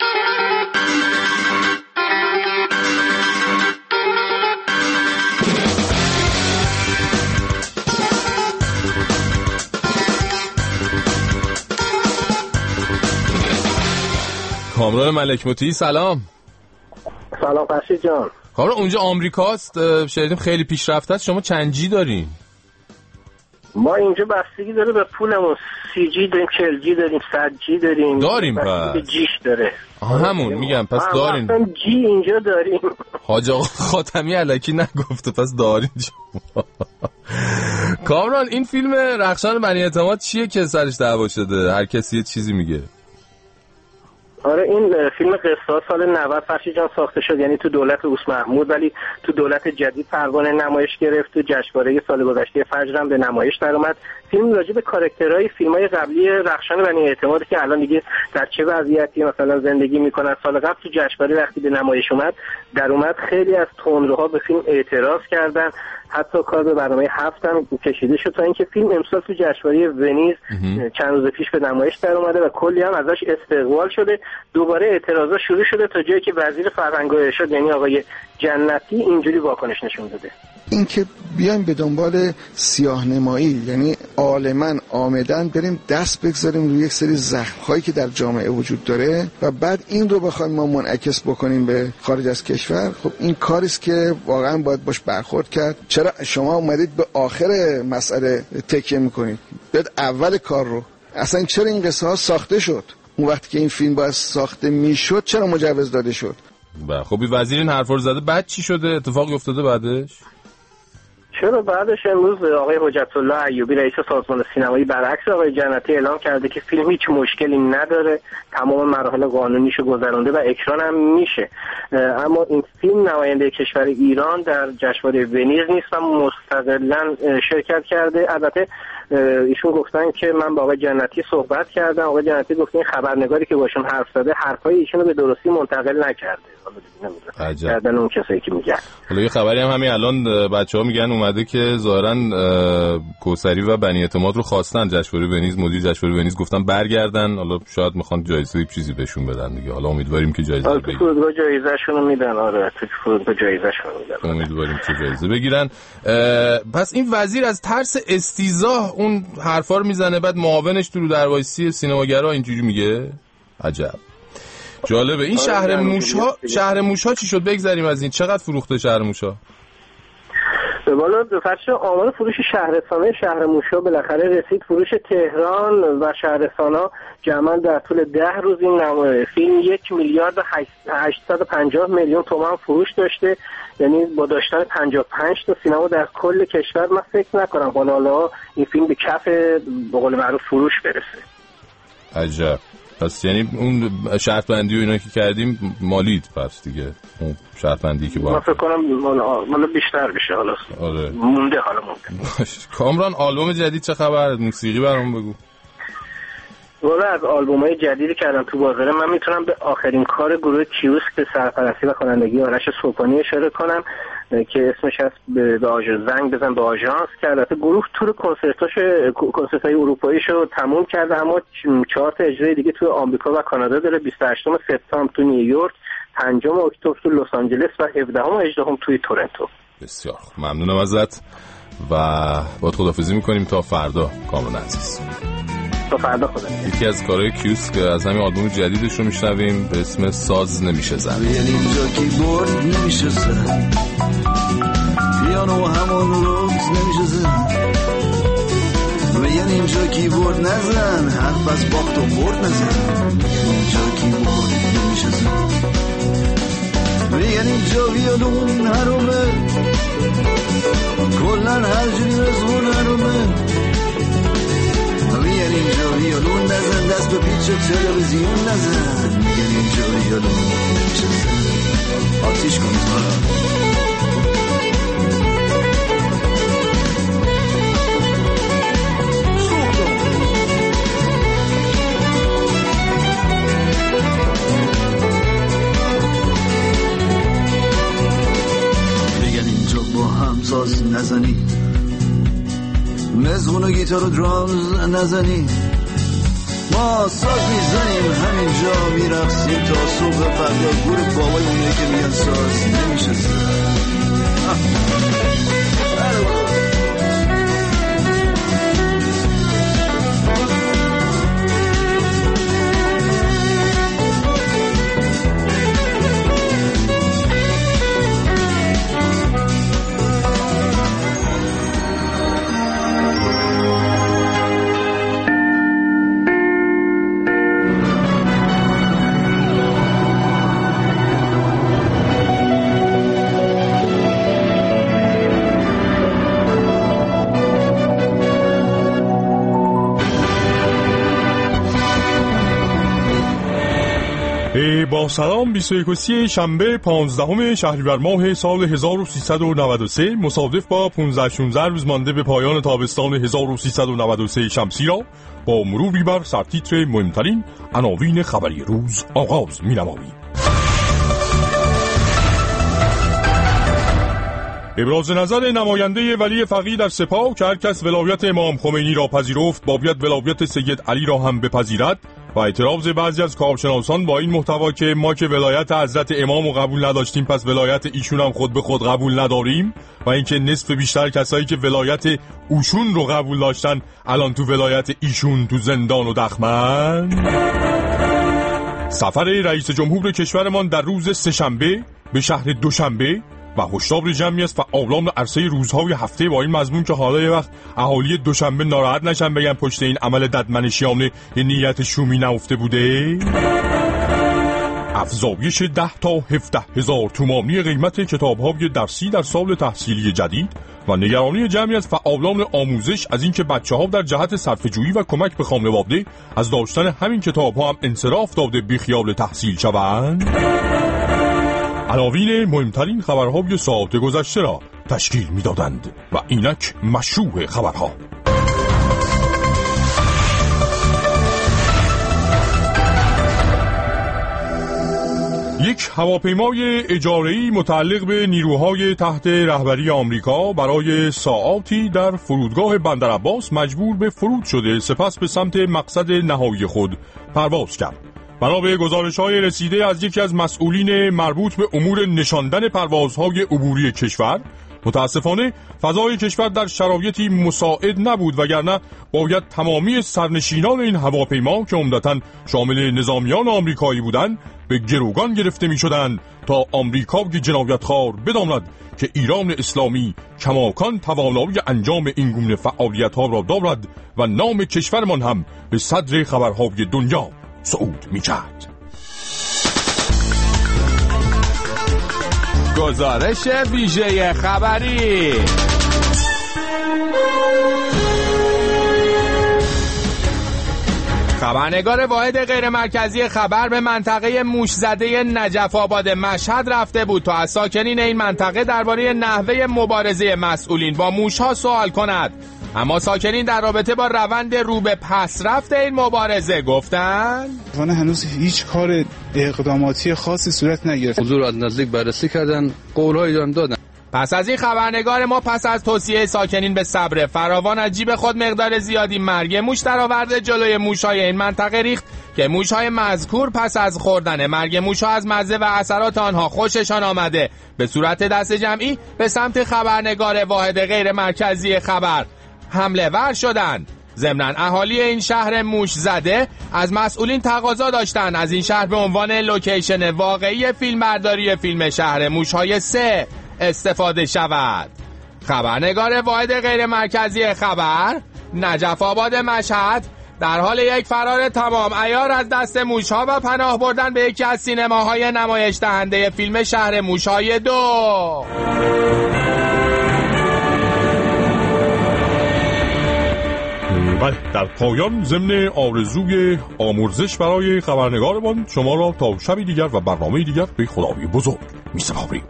کامران ملک مطیعی سلام. سلام فرشید جان. کامران اونجا آمریکاست، شنیدیم خیلی پیشرفته است. شما چند جی دارین؟ ما اینجا بستگی داره به پولمون. سی جی داریم، 40 جی داریم، 100 جی داریم پس جیش داره همون میگم پس دارین جی اینجا داریم. حاج آقا خاتمی الکی نگفته پس دارین شما. کامران این فیلم رخشان بنی اعتماد چیه که سرش دعوا شده؟ هر کسی یه چیزی میگه. آره این فیلم قصاص سال 90 فرشید جان ساخته شد، یعنی تو دولت اوس محمود، ولی تو دولت جدید پروانه نمایش گرفت. تو جشنواره سال گذشته فجر هم به نمایش در اومد. فیلم راجع به کاراکترهای فیلم‌های قبلی رخشان بنی اعتماد که الان دیگه در چه وضعیتی مثلا زندگی میکنن. سال قبل تو جشنواره وقتی به نمایش اومد خیلی از تندروها به فیلم اعتراض کردن، حتی کار به برنامه 7 هم کشیده شد تا اینکه فیلم امسال تو جشنواره ونیز چند روز پیش به نمایش در اومده و کلی هم ازش استقبال شده. دوباره اعتراضا شروع شده تا جایی که وزیر فرهنگ و ارشاد یعنی آقای جنتی اینجوری واکنش نشون داده. این که بیایم به دنبال سیاه‌نمایی، یعنی عالماً آمدن بریم دست بگذاریم روی یک سری زخم‌هایی که در جامعه وجود داره و بعد این رو بخوایم ما منعکس بکنیم به خارج از کشور، خب این کاری است که واقعاً باید باش برخورد کرد. چرا شما اومدید به آخر مسئله تکیه میکنید؟ بیاد اول کار رو. اصلا چرا این قصه ها ساخته شد؟ اون وقتی که این فیلم باید ساخته میشد چرا مجوز داده شد؟ خب وزیر این حرفا رو زده، بعد چی شده؟ اتفاقی افتاده بعدش؟ چرا بعدش امروز آقای حجت الله ایوبی رئیس سازمان سینمایی برعکس آقای جنتی اعلام کرده که فیلم هیچ مشکلی نداره، تمام مراحل قانونیشو گذرونده و اکران هم میشه. اما این فیلم نماینده کشور ایران در جشنواره ونیز نیست و مستقلاً شرکت کرده. البته ایشون گفتن که من با آقای جنتی صحبت کردم، آقای جنتی گفت این خبرنگاری که باشون حرف زده حرفای ایشونو به درستی منتقل نکرده. حالا کردن اون کسایی که میگن. حالا یه خبری هم همین الان بچه‌ها میگن اومده که ظاهراً کوثری و بنی اعتماد رو خواستن جشنواره ونیز، مدیر جشنواره ونیز گفتن برگردن، حالا شاید میخوان جایزه چیزی بهشون بدن دیگه. حالا امیدواریم که جایزه بگیرن. فرودگاه جایزه‌شون رو میدن. آره تو فرودگاه جایزه‌شون میدن. امیدواریم که جایزه بگیرن. پس این وزیر از ترس استیضاح اون حرفا رو میزنه، بعد معاونش تو در وایسی سینماگرا اینجوری میگه. عجب. جالبه. این شهر موش‌ها چی شد؟ بگذریم از این. چقدر فروخته شهر موش‌ها؟ به بالا فرش آمار فروش شهرستانه شهر موش‌ها بالاخره رسید. فروش تهران و شهرستان‌ها جمعاً در طول 10 روز این فیلم 1 میلیارد 850 میلیون تومان فروش داشته، یعنی با داشتن 55 تا سینما در کل کشور من فکر نکنم حالا این فیلم به کف به قول معروف فروش برسه. عجب. پس یعنی اون شرط بندی و اینا که کردیم مالید پس دیگه، اون شرط بندی که من فکر کنم مالا بیشتر بشه. حالا آره. مونده. کامران آلبوم جدید چه خبر؟ موسیقی برام بگو. والا از آلبومای جدیدی که الان تو بازاره من میتونم به آخرین کار گروه کیوسک به سرپرستی و خوانندگی آرش صبحانی اشاره کنم که اسمش هست به زنگ بزن به آژانس، که البته گروه تور کنسرت‌های اروپاییش رو تموم کرده، اما 4 تا اجرای دیگه تو آمریکا و کانادا داره. 28 سپتامبر تو نیویورک، 5 اکتبر تو لس آنجلس و 17 و 18 توی تورنتو. بسیار ممنونم ازت و باید خداحافظی میکنیم تا فردا. کامران عزیز تا فردا خدا. یکی از کارهای کیوسک از همین آلبوم جدیدش رو میشنویم به اسم ساز نمیشه زن. اینجا کیبورد نمیشه زن، پیانو همون روز نمیشه زن، میگن اینجا کیبورد نزن، حرف از باخت و برد نزن، میگن اینجا کیبورد نمیشه زن، میگن اینجا ویولون هرومه، کلن هر جوری مزمون هرومه، میگن اینجا ویولون نزن، دست به پیچ تلویزیون نزن، میگن اینجا ویولون نمیشه زن. آتیش کنید حالا. ساز نزنی، مزغون و گیتار و درامز نزنی، ما ساز میزنیم همینجا میرقصیم تا صبح فردا. گور بابای اونه که میگن ساز نمیشه زن. با سلام. 21 شنبه 15 شهریور ماه سال 1393 مصادف با 15-16 روز مانده به پایان تابستان 1393 شمسی را با مروری بر سرتیتر مهمترین عناوین خبری روز آغاز می‌نماییم. ابراز نظر نماینده ولی فقیه در سپاه که هر کس ولایت امام خمینی را پذیرفت باید ولایت سید علی را هم بپذیرد و اعتراض بعضی از کارشناسان با این محتوا که ما که ولایت حضرت امام رو قبول نداشتیم پس ولایت ایشون هم خود به خود قبول نداریم و اینکه نصف بیشتر کسایی که ولایت اوشون رو قبول داشتن الان تو ولایت ایشون تو زندان و دخمن. سفر رئیس جمهور کشورمان در روز سه‌شنبه به شهر دوشنبه و هشدار جمعی از فعالان عرصه روزهای هفته با این مضمون که حالا یه وقت اهالی دوشنبه ناراحت نشن بگن پشت این عمل ددمنشیانه نیت شومی نهفته بوده. افزایش 10 تا 17 هزار تومانی قیمت کتاب‌های درسی در سال تحصیلی جدید و نگرانی جمعی از فعالان آموزش از اینکه بچه‌ها در جهت صرفه‌جویی و کمک به خانواده از داشتن همین کتاب‌ها هم انصراف داده بیخیال تحصیل شوند. عناوین مهمترین خبرهای ساعت گذشته را تشکیل می‌دادند و اینک مشروع خبرها. یک هواپیمای اجاره‌ای متعلق به نیروهای تحت رهبری آمریکا برای ساعاتی در فرودگاه بندرعباس مجبور به فرود شده، سپس به سمت مقصد نهایی خود پرواز کرد. بنا به گزارش‌های رسیده از یکی از مسئولین مربوط به امور نشاندن پروازهای عبوری کشور، متاسفانه فضای کشور در شرایطی مساعد نبود وگرنه باید تمامی سرنشینان این هواپیما که عمدتاً شامل نظامیان آمریکایی بودند به گروگان گرفته می‌شدند تا آمریکای جنایتخوار بداند که ایران اسلامی کماکان توانایی انجام این گونه فعالیت‌ها را دارد و نام کشورمان هم به صدر خبرهای دنیا صعود می‌کرد. گزارش ویژه خبری. خبرنگار واحد غیر مرکزی خبر به منطقه موشزده نجف آباد مشهد رفته بود تا از ساکنین این منطقه درباره نحوه مبارزه مسئولین با موشها سوال کند، اما ساکنین در رابطه با روند رو به پس رفت این مبارزه گفتند هنوز هیچ کار اقداماتی خاصی صورت نگرفت. حضور از نزدیک بررسی کردن، قول‌هایی دادن. پس از این خبرنگار ما پس از توصیه ساکنین به صبر فراوان از جیب خود مقدار زیادی مرگ موش درآورده جلوی موش‌های این منطقه ریخت که موش‌های مذکور پس از خوردن مرگ موش‌ها از مزه و اثرات آنها خوششان آمده به صورت دست جمعی به سمت خبرنگار واحد غیر مرکزی خبر حمله ور شدند. ضمناً اهالی این شهر موش زده از مسئولین تقاضا داشتند از این شهر به عنوان لوکیشن واقعی فیلمبرداری فیلم شهر موش‌های 3 استفاده شود. خبرنگار واحد غیر مرکزی خبر نجف آباد مشهد در حال یک فرار تمام عیار از دست موش‌ها و پناه بردن به یکی از سینماهای نمایش دهنده فیلم شهر موش‌های 2. بله، در پایان ضمن آرزوی آمرزش برای خبرنگارمان شما را تا شبی دیگر و برنامه دیگر به خدای بزرگ می‌سپاریم.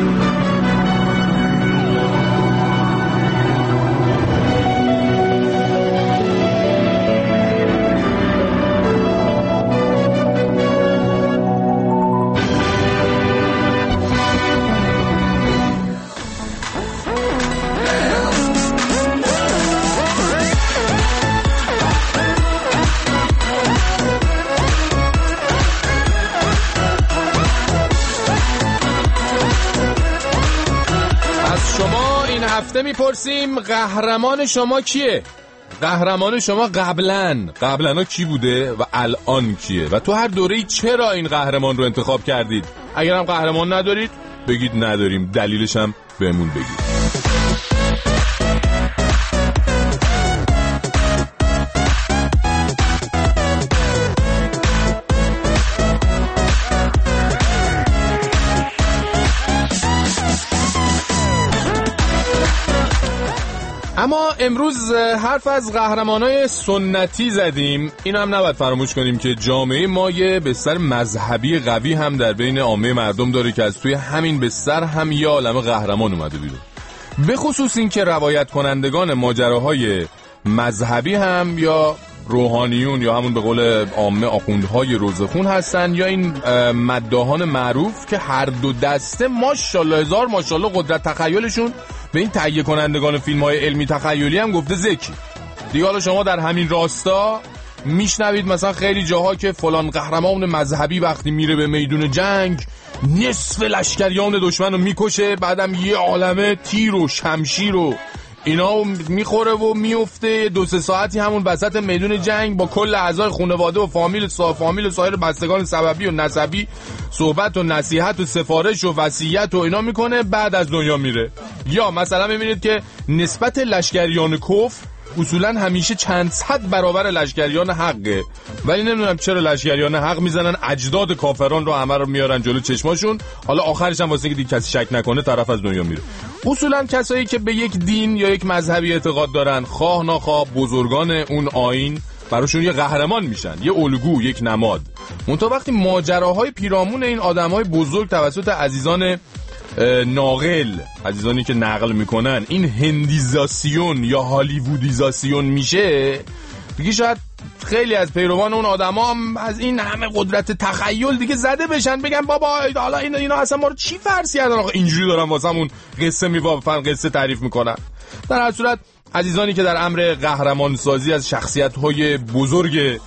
هفته میپرسیم قهرمان شما کیه؟ قهرمان شما قبلا کی بوده و الان کیه و تو هر دوره‌ای چرا این قهرمان رو انتخاب کردید؟ اگرم قهرمان ندارید بگید نداریم، دلیلش هم بهمون بگید. اما امروز حرف از قهرمانای سنتی زدیم. اینو هم نباید فراموش کنیم که جامعه ما یه بستر مذهبی قوی هم در بین عامه مردم داره که از توی همین بستر هم یه عالمه قهرمان اومده بیرون. به خصوص این که روایت کنندگان ماجراهای مذهبی هم یا روحانیون یا همون به قول عامه آخوندهای روزخون هستن یا این مداحان معروف که هر دو دسته ماشاءالله هزار ماشاءالله قدرت تخیلشون به این تهیه کنندگان فیلم‌های علمی تخیلی هم گفته ذکی. دیگه حالا شما در همین راستا میشنوید مثلا خیلی جاها که فلان قهرمان مذهبی وقتی میره به میدون جنگ نصف لشکریان دشمن رو میکشه، بعدم یه عالمه تیر و شمشیر و اینا میخوره و میفته 2-3 ساعتی همون وسط میدون جنگ با کل اعضای خانواده و فامیل سایر بستگان سببی و نسبی صحبت و نصیحت و سفارش و وصیت و اینا میکنه، بعد از دنیا میره. یا مثلا میبینید که نسبت لشکریان کفر اصولا همیشه چند صد برابر لشکریان حقه، ولی نمیدونم چرا لشکریان حق میزنن اجداد کافران رو همه رو میارن جلو چشماشون، حالا آخرش هم واسه اینکه دیگه کسی شک نکنه طرف از دنیا میره. اصولا کسایی که به یک دین یا یک مذهبی اعتقاد دارن خواه ناخواه بزرگان اون آیین براشون یه قهرمان میشن، یه الگو، یک نماد. منتها وقتی ماجراهای پیرامون این آدمای بزرگ توسط عزیزان ناقل، عزیزانی که نقل میکنن، این هندیزاسیون یا هالیوودیزاسیون میشه، دیگه شاید خیلی از پیروان اون آدما هم از این همه قدرت تخیل دیگه زده بشن، بگن بابا حالا اینا اصلا ما رو چی فرض کردن، آقا اینجوری دارن واسمون قصه میوافن، قصه تعریف میکنن. در هر صورت عزیزانی که در امر قهرمان سازی از شخصیت‌های بزرگ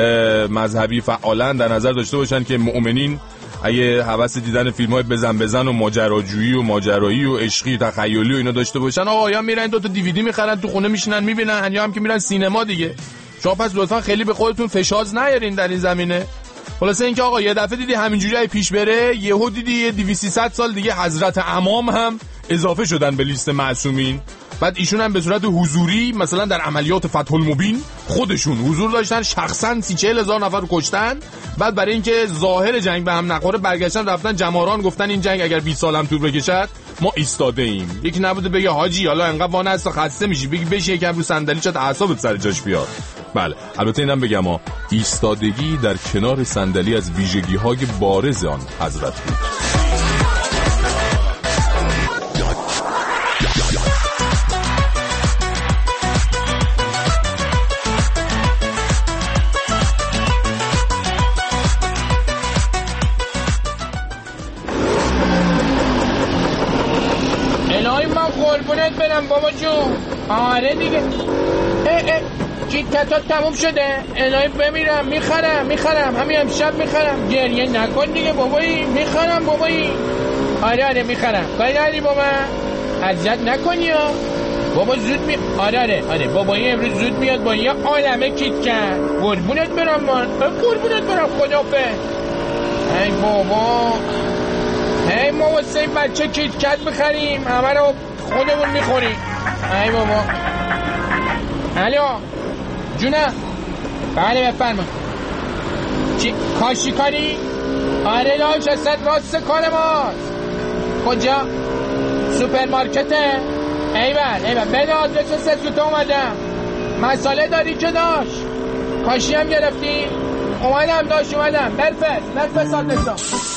مذهبی فعالن در نظر داشته باشن که مؤمنین اگه هوس دیدن فیلم‌های بزن و ماجراجویی و ماجرایی و عشقی تخیلی و اینا داشته باشن، آقا یا میرن 2 تا دیویدی میخرن تو خونه میشینن میبینن، یا هم که میرن سینما دیگه. شما پس لطفا خیلی به خودتون فشاز نیارین در این زمینه. خلاصه اینکه آقا یه دفعه دیدی همینجوری ای پیش بره، یهو دیدی 200-300 سال دیگه حضرت امام هم اضافه شدن به لیست معصومین، بعد ایشون هم به صورت حضوری مثلا در عملیات فتح المبین خودشون حضور داشتن، شخصا 30-40 هزار نفر رو کشتن. بعد برای اینکه ظاهر جنگ به هم نخوره برگشتن رفتن جماران گفتن این جنگ اگر 20 سال هم طول بکشد ما ایستاده ایم. یکی نبوده بگه حاجی حالا انقدر وانه است خسته میشی بگی بشی یکم رو صندلی چت اعصابت سر جاش بیاد. بله البته اینم بگم ایستادگی در کنار صندلی از ویژگی‌های بارز آن حضرت بود. قربونت برم بابا جون. آره دیگه کیتکتات تموم شده. الهی بمیرم میخرم همین امشب میخرم. گریه نکن دیگه بابایی، میخرم بابایی. آره میخرم. کاری نداری با من اذیت نکنی ها بابا. زود آره بابایی امروز زود میاد با یه عالمه کیتکت. قربونت برم من، قربونت برم خدافظ. ای بابا هی ما واسه بچه کیتکت بخریم همه رو خودمون میخوریم. ای بابا. الو جونم. بله بفرما. چی کاشی کاری؟ آره لاش هستد راست کار ماست. کجا؟ سوپرمارکته؟ ایول بده آدرس سسوتا اومدم. مساله داری که داشت؟ کاشی هم گرفتی؟ اومدم برفست آدرسا.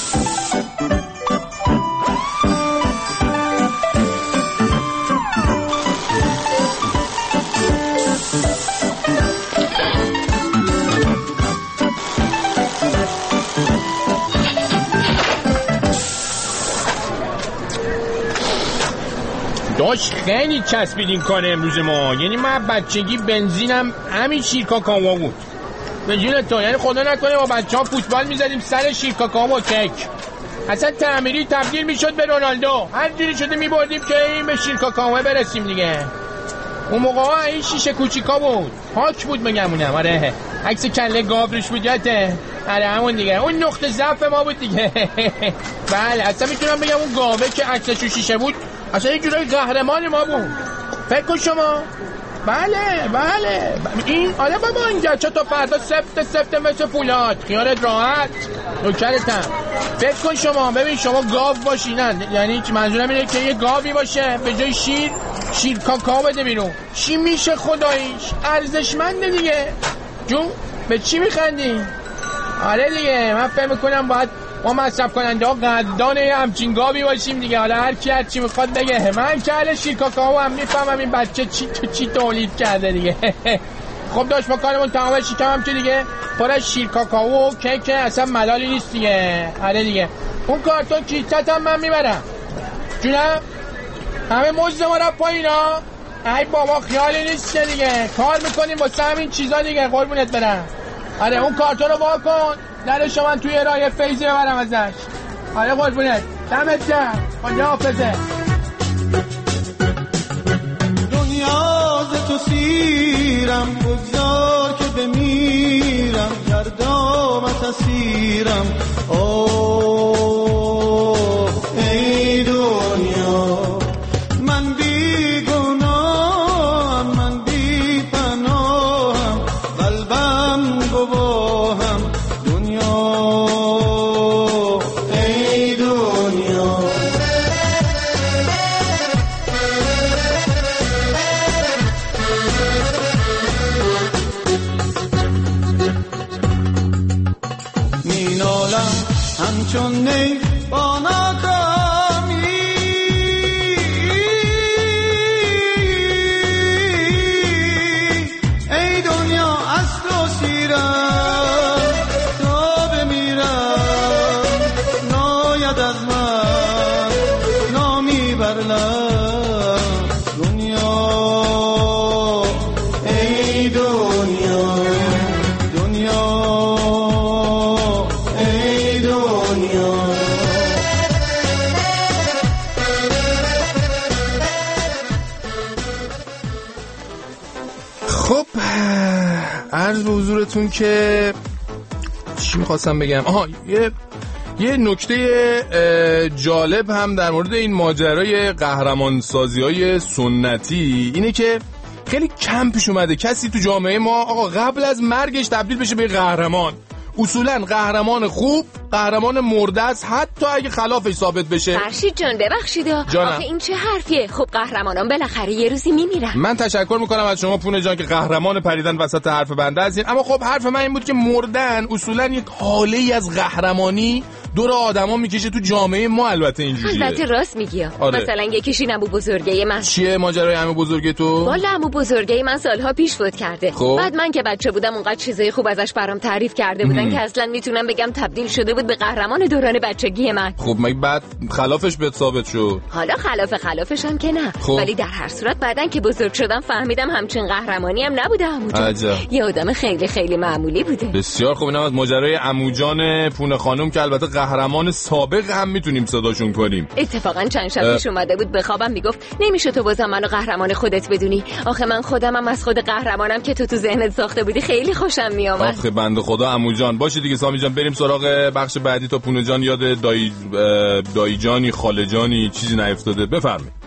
داشت خیلی چسبیدین کار امروز ما. یعنی من بچگی بنزینم همین شیرکاکائو بود. بنزین تو یعنی خدا نکنه با بچه ها فوتبال میزدیم سر شیرکاکائو و کیک. اصلا تعمیری تبدیل میشد به رونالدو. هر جوری شده میبردیم که این به شیرکاکائو برسیم دیگه. اون موقع ها این شیشه کوچیکا بود، پاک بود بگمونم. آره عکس کله گاو روش بود یاته. آره همون دیگه، اون نقطه ضعف ما بود دیگه. بله اصلا میتونم بگم اون گاوه که عکسش شیشه بود اصلا یه جورای قهرمان ما بود. فکر کن شما بله این آره بابا اینجا چطور فردا سفت مثل فولاد خیالت راحت نوکرتم. فکر کن شما ببین شما گاو باشی نه یعنی منظورم اینه که یه گاوی باشه به جای شیر کاکائو بده بیرون چی میشه خداییش ارزشمنده دیگه. جون به چی میخندی؟ آره دیگه من فکر میکنم باید ما مصرف کننده ها قدردان همچین گاوی باشیم دیگه. حالا هر کی هر چی میخواد بگه من که اهل شیر کاکائو هم میفهمم این بچه چی تولید کرده دیگه. خب داشت ما کارمون تمام شکم هم که دیگه پر از شیر کاکائو و کیک اصلا ملالی نیست دیگه. آره دیگه اون کارتون کیتت هم من میبرم جونم. همه مزد ما رفت پایینا. ای بابا خیالی نیست که دیگه کار میکنیم واسه همین چیزا دیگه قربونت برم. آره اون کارتون رو وا کن درشو من توی رای فیضی ببرم ازش. آره قربونت دمت گرم خدا حافظه. دنیا ز تو سیرم بگذار که بمیرم گردامت اسیرم. اوه ای دنیا من بی گناهم من بی پناهم قلبم گواهم. دنیا ای دنیا مینالم همچون نی با ناکامی ای دنیا از تو سیرم تا بمیرم ناید از من نامی بر لب. دنیا ای دنیا دنیا ای دنیا. خب عرض به حضورتون که چی میخواستم بگم یه نکته جالب هم در مورد این ماجرای قهرمان سازی های سنتی اینه که خیلی کم پیش اومده کسی تو جامعه ما آقا قبل از مرگش تبدیل بشه به قهرمان. اصولا قهرمان خوب قهرمان مرده است حتی اگه خلافش ثابت بشه. فرشید جان ببخشید آخه این چه حرفیه؟ خب قهرمانان بالاخره یه روزی میمیرن. من تشکر میکنم از شما پونه جان که قهرمان پریدن وسط حرف بنده هستین، اما خب حرف من این بود که مردن اصولا یک حاله ای از قهرمانی دور آدما میکشه تو جامعه ما. البته اینجوریه. البته راست میگی. آره. مثلا یکیش این عمو بزرگه من. چیه ماجرای عمو بزرگه تو؟ والا عمو بزرگه من سالها پیش فوت کرده. خب. بعد من که بچه بودم اونقدر چیزای خوب ازش برام تعریف کرده بودن که اصلا میتونم بگم تبدیل شده بود به قهرمان دوران بچگی من. خب مگه بعد خلافش بهت ثابت شد؟ حالا خلافش هم که نه. خب. ولی در هر صورت بعدن که بزرگ شدم فهمیدم همچین قهرمانی هم نبوده عمو جان. یه آدم خیلی خیلی معمولی بوده. بسیار خوب. اینم از ماجرای عمو جان پونه خانم که البته قهرمان سابق هم میتونیم صداشون کنیم. اتفاقا چند شب پیش اومده بود به خوابم میگفت نمیشه تو بازم منو قهرمان خودت بدونی. آخه من خودمم از خود قهرمانم که تو ذهنت ساخته بودی خیلی خوشم میامد. آخه بنده خدا عمو جان. باشه دیگه سامی جان بریم سراغ بخش بعدی تا پونه جان یاد دایی جانی خاله جانی چیزی نیفتاده. بفرمایید.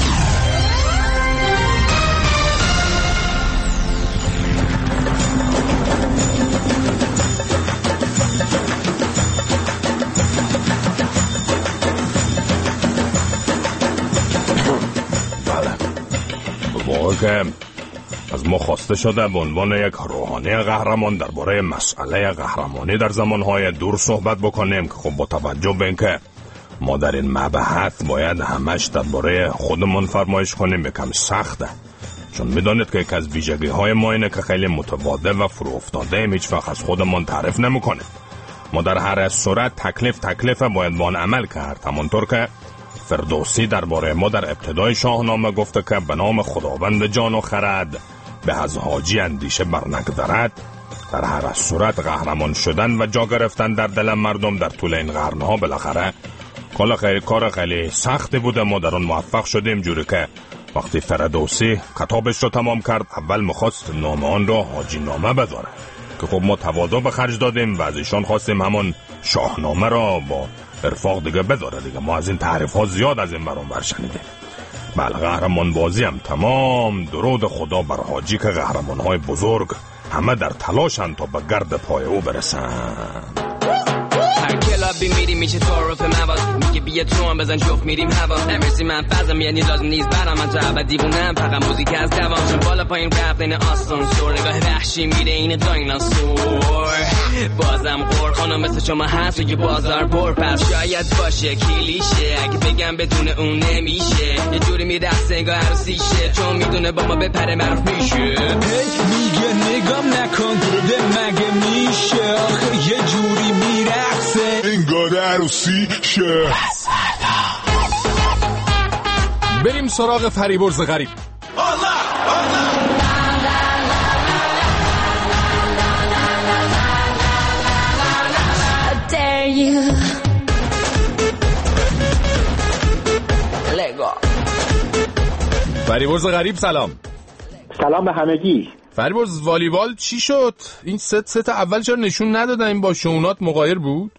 که از ما خواسته شده به عنوان یک روحانی قهرمان درباره مسئله قهرمانی در زمانهای دور صحبت بکنیم که خب با توجه به اینکه ما در این مبحث باید همش درباره خودمون فرمایش کنیم یکم سخته، چون میدونید که یک از ویژگی‌های ما اینه که خیلی متواضع و فرو افتاده ایم، هیچ وقت از خودمون تعریف نمی‌کنیم. ما در هر صورت تکلیف باید با آن عمل کرد، همونطور که فردوسی درباره ما در ابتدای شاهنامه گفته که به نام خداوند جان و خرد به از حاجی اندیشه برنگذرد. در هر صورت قهرمان شدن و جا گرفتن در دل مردم در طول این قرنها بالاخره کار خیلی سختی بوده. ما در آن موفق شدیم، جوری که وقتی فردوسی کتابش رو تمام کرد اول میخواست نام آن را حاجی نامه بذاره که خب ما تواضع به خرج دادیم و از ایشان خواستیم همون شاهنامه را با ارفاق دیگه بذاره دیگه. ما از این تعریف ها زیاد از این برون بر شنیدیم. بله، قهرمان بازی هم تمام. درود خدا بر حاجی که قهرمان‌های بزرگ همه در تلاشن تا به گرد پای او برسن. هر کلابی میریم میشه تعارف مواد، میگه بیا تو هم بزن جفت میریم هوا. نمیرسی من فضم یعنی لازم نیست برام، من تا ابد دیوونم فقط موزیک از دوام. چون بالا پایین رفت این آسانسور، نگاه وحشی میره این دایناسور. بازم قور خانم مثل شما هست و یه بازار پر، پس شاید باشه کلیشه اگه بگم بدون اون نمیشه. یه جوری میرقصه انگار عروسیشه، چون میدونه با ما بپره معروف میشه. میگه نگام نکن به مگه میشه، آخه یه جوری میرقصه انگار عروسی شه. بریم سراغ فریبرز غریب. فریبرز غریب سلام. سلام به همگی. فریبرز والیبال چی شد؟ این ست اول چرا نشون ندادن؟ این با شونات مغایر بود؟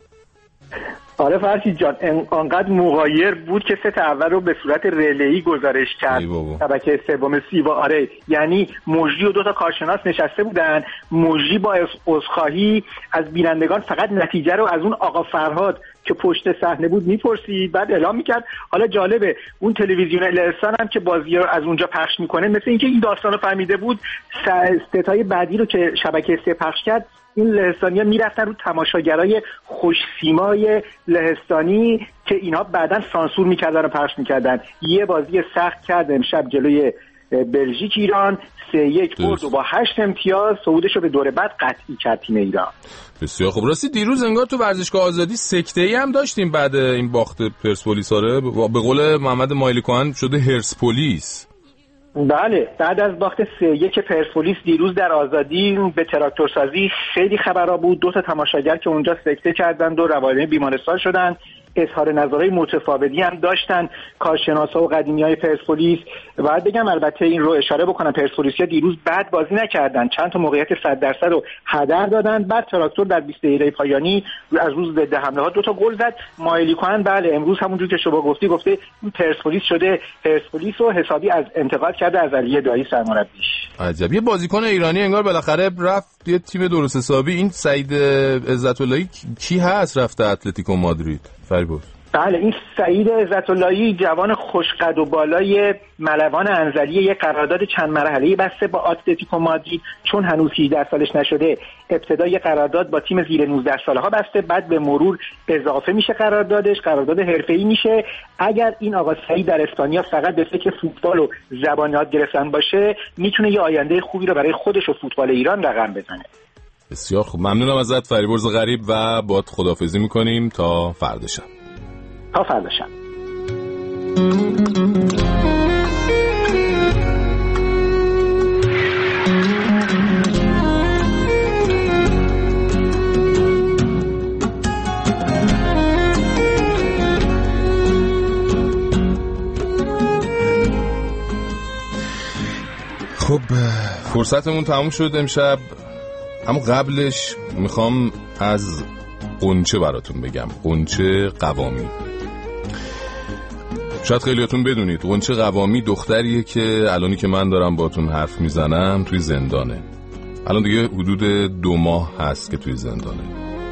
آره فرشید جان، انقدر مغایر بود که ست اول رو به صورت ریلیی گزارش کرد شبکه سوم سیوا. آره، یعنی مجری و 2 تا کارشناس نشسته بودن. مجری با عذرخواهی از بینندگان فقط نتیجه رو از اون آقا فرهاد که پشت صحنه بود میپرسید، بعد اعلام میکرد. حالا جالبه اون تلویزیون لهستان هم که بازی رو از اونجا پخش میکنه، مثل اینکه این داستان رو فهمیده بود. ستای بعدی رو که شبکه 3 پخش کرد، این لهستانی‌ها میرفتن رو تماشاگرای خوش‌سیمای لهستانی که اینها بعداً سانسور میکردن و پخش میکردن. یه بازی سخت کرد امشب جلوی بلژیک ایران، 3-1 برد و با 8 امتیاز صعودش رو به دور بعد قطعی کرد تیم ایران. بسیار خوب. راستی دیروز انگار تو ورزشگاه آزادی سکته‌ای هم داشتیم بعد این باخت پرسپولیس. آره، به قول محمد مایلیکوان شده هرسپولیس. بله، بعد از باخت 3-1 پرسپولیس دیروز در آزادی به تراکتورسازی خیلی خبرها بود. 2 تا تماشاگر که اونجا سکته کردند و روانه بیمارستان شدن. اظهار نظرهای متفاوتی هم داشتن کارشناسا و قدیمیای پرسپولیس. باید بگم البته این رو اشاره بکنم، پرسپولیسیا دیروز بد بازی نکردن، چند تا موقعیت 100% رو هدر دادن. بعد تراکتور در 20 دقیقه پایانی از روز ضد حمله ها 2 تا گل زد. مایلیکوان بله امروز همونجور که شما گفته این پرسپولیس شده پرسپولیس رو حسابی از انتقاد کرده از علی دایی سرمربیش. عجب، یه بازیکن ایرانی انگار بالاخره رفت یه تیم درست حسابی. این سعید عزت‌اللهی کی هست رفته اتلتیکو مادرید؟ فریبرز. بله، این سعید عزت‌اللهی جوان خوشقد و بالای ملوان انزلی یک قرارداد چند مرحله‌ای بسته با اتلتیکو مادرید، چون هنوز 18 سالش نشده. ابتدا یک قرارداد با تیم زیر 19 ساله‌ها بسته، بعد به مرور اضافه میشه قرارداد حرفه‌ای میشه. اگر این آقا سعید در اسپانیا فقط به فکر فوتبال و زبان یاد گرفتن باشه، میتونه یه آینده خوبی رو برای خودش و فوتبال ایران رقم بزنه. بسیار خوب، ممنونم ازت فریبرز غریب و باهات خداحافظی می‌کنیم تا فردا شب. تا فردا شب. خب فرصتمون تموم شد امشب، اما قبلش میخوام از قنچه براتون بگم. قنچه قوامی، شاید خیلیاتون بدونید قنچه قوامی دختریه که الانی که من دارم باتون حرف میزنم توی زندانه. الان دیگه حدود 2 ماه هست که توی زندانه.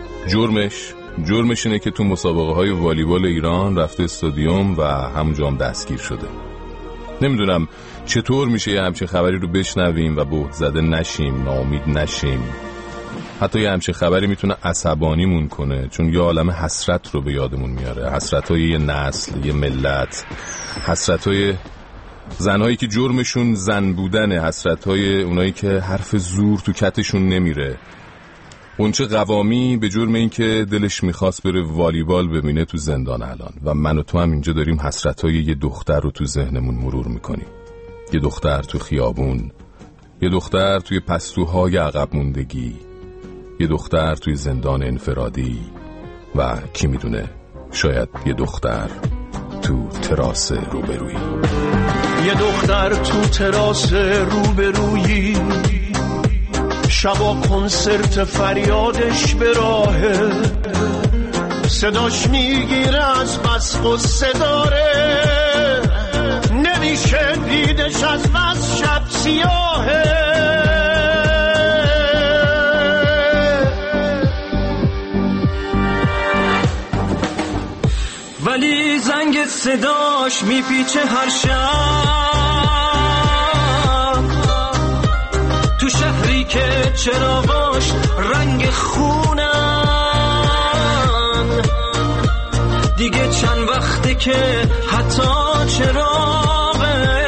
جرمش اینه که تو مسابقه های والیبال ایران رفته استادیوم و همونجا هم دستگیر شده. نمیدونم چطور میشه یه همچین خبری رو بشنویم و بهت زده نشیم، ناامید نشیم. حتی یه همچین خبری میتونه عصبانیمون کنه، چون یه عالم حسرت رو به یادمون میاره. حسرت‌های یه نسل، یه ملت، حسرت‌های زنهایی که جرمشون زن بودنه، حسرت‌های اونایی که حرف زور تو کتشون نمیره. قنچه قوامی به جرم این که دلش میخواست بره والیبال ببینه تو زندان الان، و من و تو هم اینجا داریم حسرت‌های یه دختر رو تو ذهنمون مرور میکنیم. یه دختر تو خیابون، یه دختر توی پستوهای عقب موندگی، یه دختر توی زندان انفرادی و کی میدونه شاید یه دختر تو تراس روبرویی. یه دختر تو تراس روبرویی، شبا کنسرت فریادش به راهه، صداش میگیره از بس غصه داره، نمیشه دیدش از بس شب سیاهه. ولی زنگ صداش میپیچه هر شب تو شهری که چراغاش رنگ خونن. دیگه چند وقته که حتی چراغه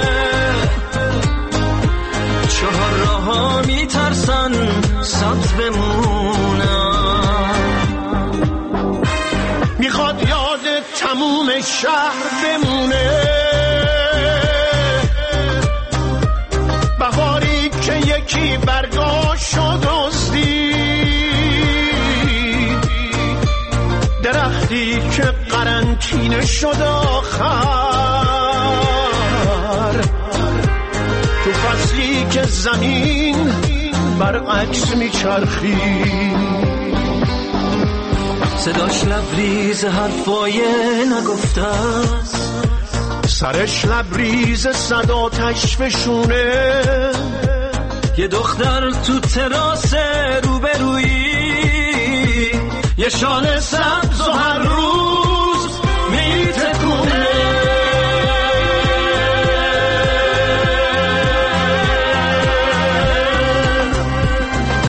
چهار راه‌ها میترسن سبز بمونن. میخواد یاد تموم شهر بمونه، بهاری که یکی برگاشو دزدید، درختی که قرنطینه شد آخر، تو فصلی که زمین برعکس میچرخید. صداش لبریز حرفای نگفته است، سرش لبریز صدا تشفشونه. یه دختر تو تراس روبرویی، یه شال سر